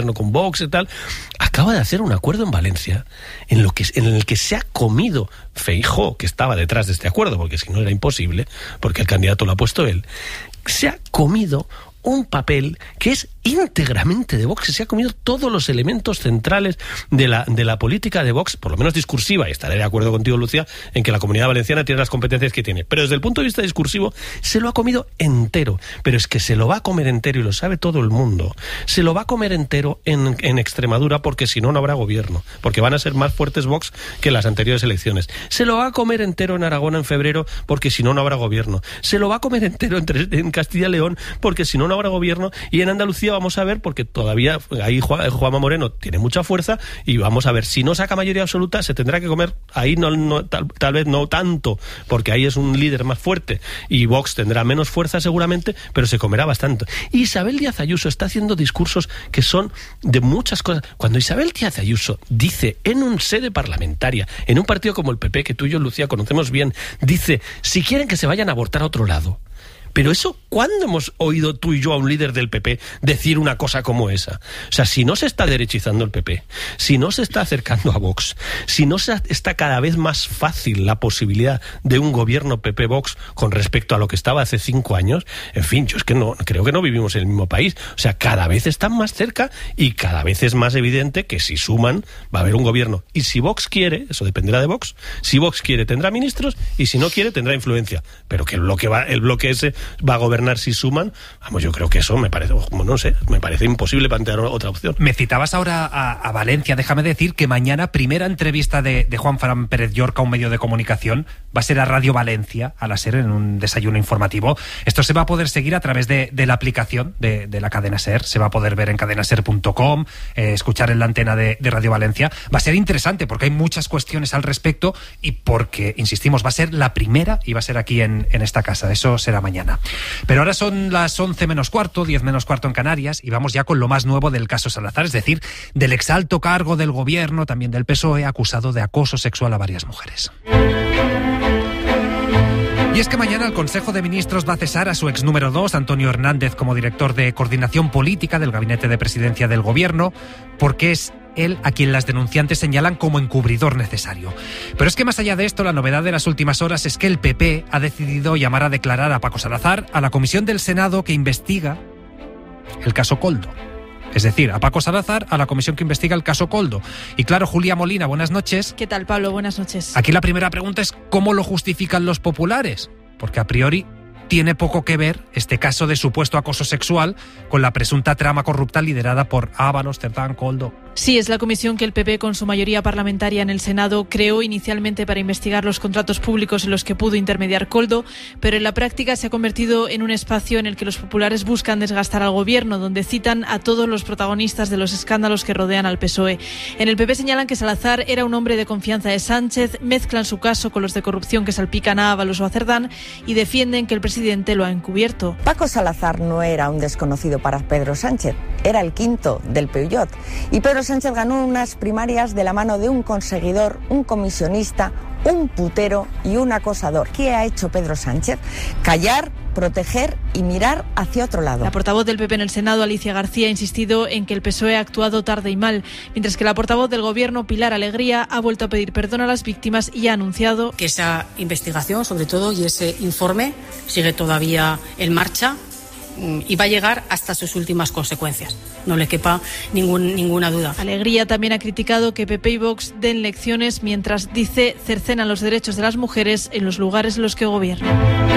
gobierno con Vox y tal, acaba de hacer un acuerdo en Valencia en, lo que, en el que se ha comido Feijóo, que estaba detrás de este acuerdo, porque si no era imposible, porque el candidato lo ha puesto él, se ha comido un papel que es íntegramente de Vox, se ha comido todos los elementos centrales de la, de la política de Vox, por lo menos discursiva, y estaré de acuerdo contigo, Lucía, en que la Comunidad Valenciana tiene las competencias que tiene, pero desde el punto de vista discursivo se lo ha comido entero, pero es que se lo va a comer entero, y lo sabe todo el mundo, se lo va a comer entero en, en Extremadura, porque si no, no habrá gobierno, porque van a ser más fuertes Vox que las anteriores elecciones, se lo va a comer entero en Aragón en febrero, porque si no, no habrá gobierno, se lo va a comer entero en, en Castilla y León, porque si no, no habrá gobierno, y en Andalucía vamos a ver, porque todavía ahí Juanma Moreno tiene mucha fuerza, y vamos a ver, si no saca mayoría absoluta se tendrá que comer, ahí no, no tal, tal vez no tanto, porque ahí es un líder más fuerte, y Vox tendrá menos fuerza seguramente, pero se comerá bastante. Y Isabel Díaz Ayuso está haciendo discursos que son de muchas cosas. Cuando Isabel Díaz Ayuso dice en un sede parlamentaria, en un partido como el P P, que tú y yo, Lucía, conocemos bien, dice, si quieren que se vayan a abortar a otro lado. Pero eso, ¿cuándo hemos oído tú y yo a un líder del P P decir una cosa como esa? O sea, si no se está derechizando el P P, si no se está acercando a Vox, si no se está cada vez más fácil la posibilidad de un gobierno P P-Vox con respecto a lo que estaba hace cinco años, en fin, yo es que no creo que no vivimos en el mismo país. O sea, cada vez están más cerca y cada vez es más evidente que si suman va a haber un gobierno. Y si Vox quiere, eso dependerá de Vox, si Vox quiere tendrá ministros y si no quiere tendrá influencia. Pero que el bloque, va, el bloque ese va a gobernar si suman, vamos, yo creo que eso me parece, no sé, me parece imposible plantear otra opción. Me citabas ahora a, a Valencia, déjame decir que mañana primera entrevista de, de Juan Fran Pérez Llorca a un medio de comunicación, va a ser a Radio Valencia, a la SER, en un desayuno informativo. Esto se va a poder seguir a través de, de la aplicación de, de la cadena SER, se va a poder ver en cadena ser punto com, eh, escuchar en la antena de, de Radio Valencia. Va a ser interesante porque hay muchas cuestiones al respecto y porque, insistimos, va a ser la primera y va a ser aquí en, en esta casa, eso será mañana. Pero ahora son las once menos cuarto, diez menos cuarto en Canarias, y vamos ya con lo más nuevo del caso Salazar, es decir, del exalto cargo del gobierno, también del P S O E, acusado de acoso sexual a varias mujeres. Y es que mañana el Consejo de Ministros va a cesar a su ex número dos, Antonio Hernández, como director de Coordinación Política del Gabinete de Presidencia del Gobierno, porque es él a quien las denunciantes señalan como encubridor necesario. Pero es que más allá de esto, la novedad de las últimas horas es que el P P ha decidido llamar a declarar a Paco Salazar a la comisión del Senado que investiga el caso Koldo. Es decir, a Paco Salazar, a la comisión que investiga el caso Koldo. Y claro, Julia Molina, buenas noches. ¿Qué tal, Pablo? Buenas noches. Aquí la primera pregunta es ¿cómo lo justifican los populares? Porque a priori tiene poco que ver este caso de supuesto acoso sexual con la presunta trama corrupta liderada por Ábalos, Cerdán, Koldo. Sí, es la comisión que el P P, con su mayoría parlamentaria en el Senado, creó inicialmente para investigar los contratos públicos en los que pudo intermediar Koldo, pero en la práctica se ha convertido en un espacio en el que los populares buscan desgastar al gobierno, donde citan a todos los protagonistas de los escándalos que rodean al P S O E. En el P P señalan que Salazar era un hombre de confianza de Sánchez, mezclan su caso con los de corrupción que salpican a Ábalos o a Cerdán y defienden que el presidente lo ha encubierto. Paco Salazar no era un desconocido para Pedro Sánchez, era el quinto del Peugeot. Y Pedro Sánchez ganó unas primarias de la mano de un conseguidor, un comisionista, un putero y un acosador. ¿Qué ha hecho Pedro Sánchez? Callar, proteger y mirar hacia otro lado. La portavoz del P P en el Senado, Alicia García, ha insistido en que el P S O E ha actuado tarde y mal, mientras que la portavoz del Gobierno, Pilar Alegría, ha vuelto a pedir perdón a las víctimas y ha anunciado que esa investigación, sobre todo, y ese informe sigue todavía en marcha y va a llegar hasta sus últimas consecuencias. No le quepa ningún, ninguna duda. Alegría también ha criticado que P P y Vox den lecciones mientras, dice, cercenan los derechos de las mujeres en los lugares en los que gobiernan.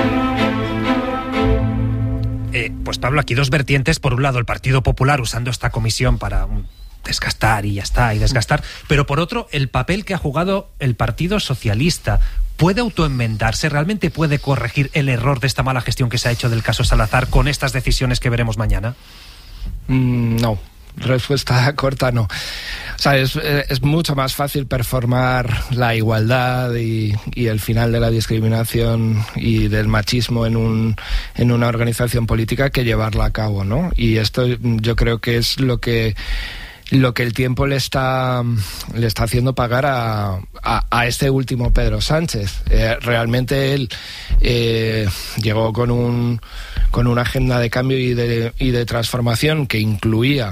Eh, pues Pablo, aquí dos vertientes. Por un lado, el Partido Popular usando esta comisión para um, desgastar y ya está, y desgastar. Pero por otro, el papel que ha jugado el Partido Socialista. ¿Puede autoenmendarse? ¿Realmente puede corregir el error de esta mala gestión que se ha hecho del caso Salazar con estas decisiones que veremos mañana? Mm, no. Respuesta corta, no. O sea, es, es mucho más fácil performar la igualdad y, y el final de la discriminación y del machismo en un en una organización política que llevarla a cabo, ¿no? Y esto yo creo que es lo que lo que el tiempo le está le está haciendo pagar a, a, a este último Pedro Sánchez. Eh, realmente él eh, llegó con un con una agenda de cambio y de, y de transformación que incluía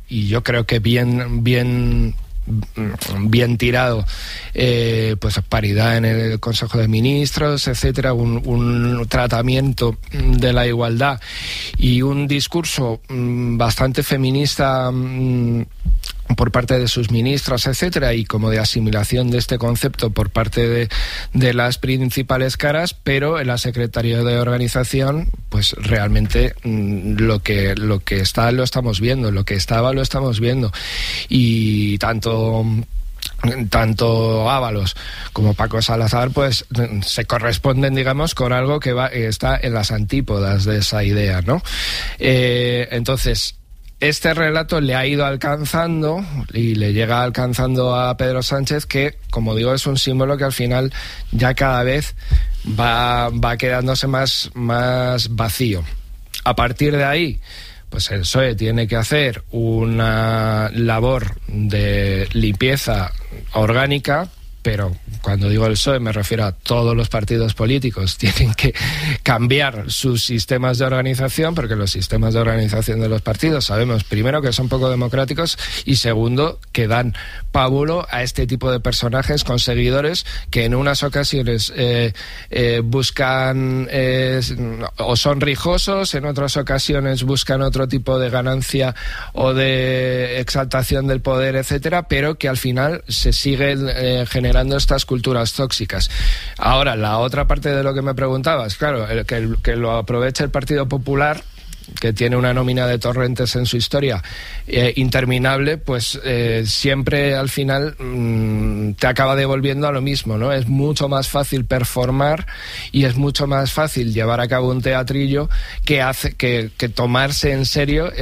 y yo creo que bien, bien, bien tirado, eh, pues paridad en el Consejo de Ministros, etcétera, un, un tratamiento de la igualdad y un discurso mmm, bastante feminista mmm, por parte de sus ministros, etcétera, y como de asimilación de este concepto por parte de, de las principales caras, pero en la Secretaría de Organización, pues realmente mmm, lo que lo que está lo estamos viendo, lo que estaba lo estamos viendo, y tanto tanto Ábalos como Paco Salazar pues se corresponden, digamos, con algo que va está en las antípodas de esa idea, ¿no? Eh, entonces este relato le ha ido alcanzando y le llega alcanzando a Pedro Sánchez, que, como digo, es un símbolo que al final ya cada vez va, va quedándose más, más vacío. A partir de ahí, pues el P S O E tiene que hacer una labor de limpieza orgánica, pero cuando digo el P S O E me refiero a todos los partidos políticos. Tienen que cambiar sus sistemas de organización, porque los sistemas de organización de los partidos sabemos, primero, que son poco democráticos, y segundo, que dan pábulo a este tipo de personajes con seguidores que en unas ocasiones eh, eh, buscan eh, o son rijosos, en otras ocasiones buscan otro tipo de ganancia o de exaltación del poder, etcétera, pero que al final se siguen eh, generando estas culturas tóxicas. Ahora, la otra parte de lo que me preguntabas, claro, el, que, el, que lo aproveche el Partido Popular, que tiene una nómina de torrentes en su historia eh, interminable, pues eh, siempre al final mmm, te acaba devolviendo a lo mismo, ¿no? Es mucho más fácil performar y es mucho más fácil llevar a cabo un teatrillo que hace que, que tomarse en serio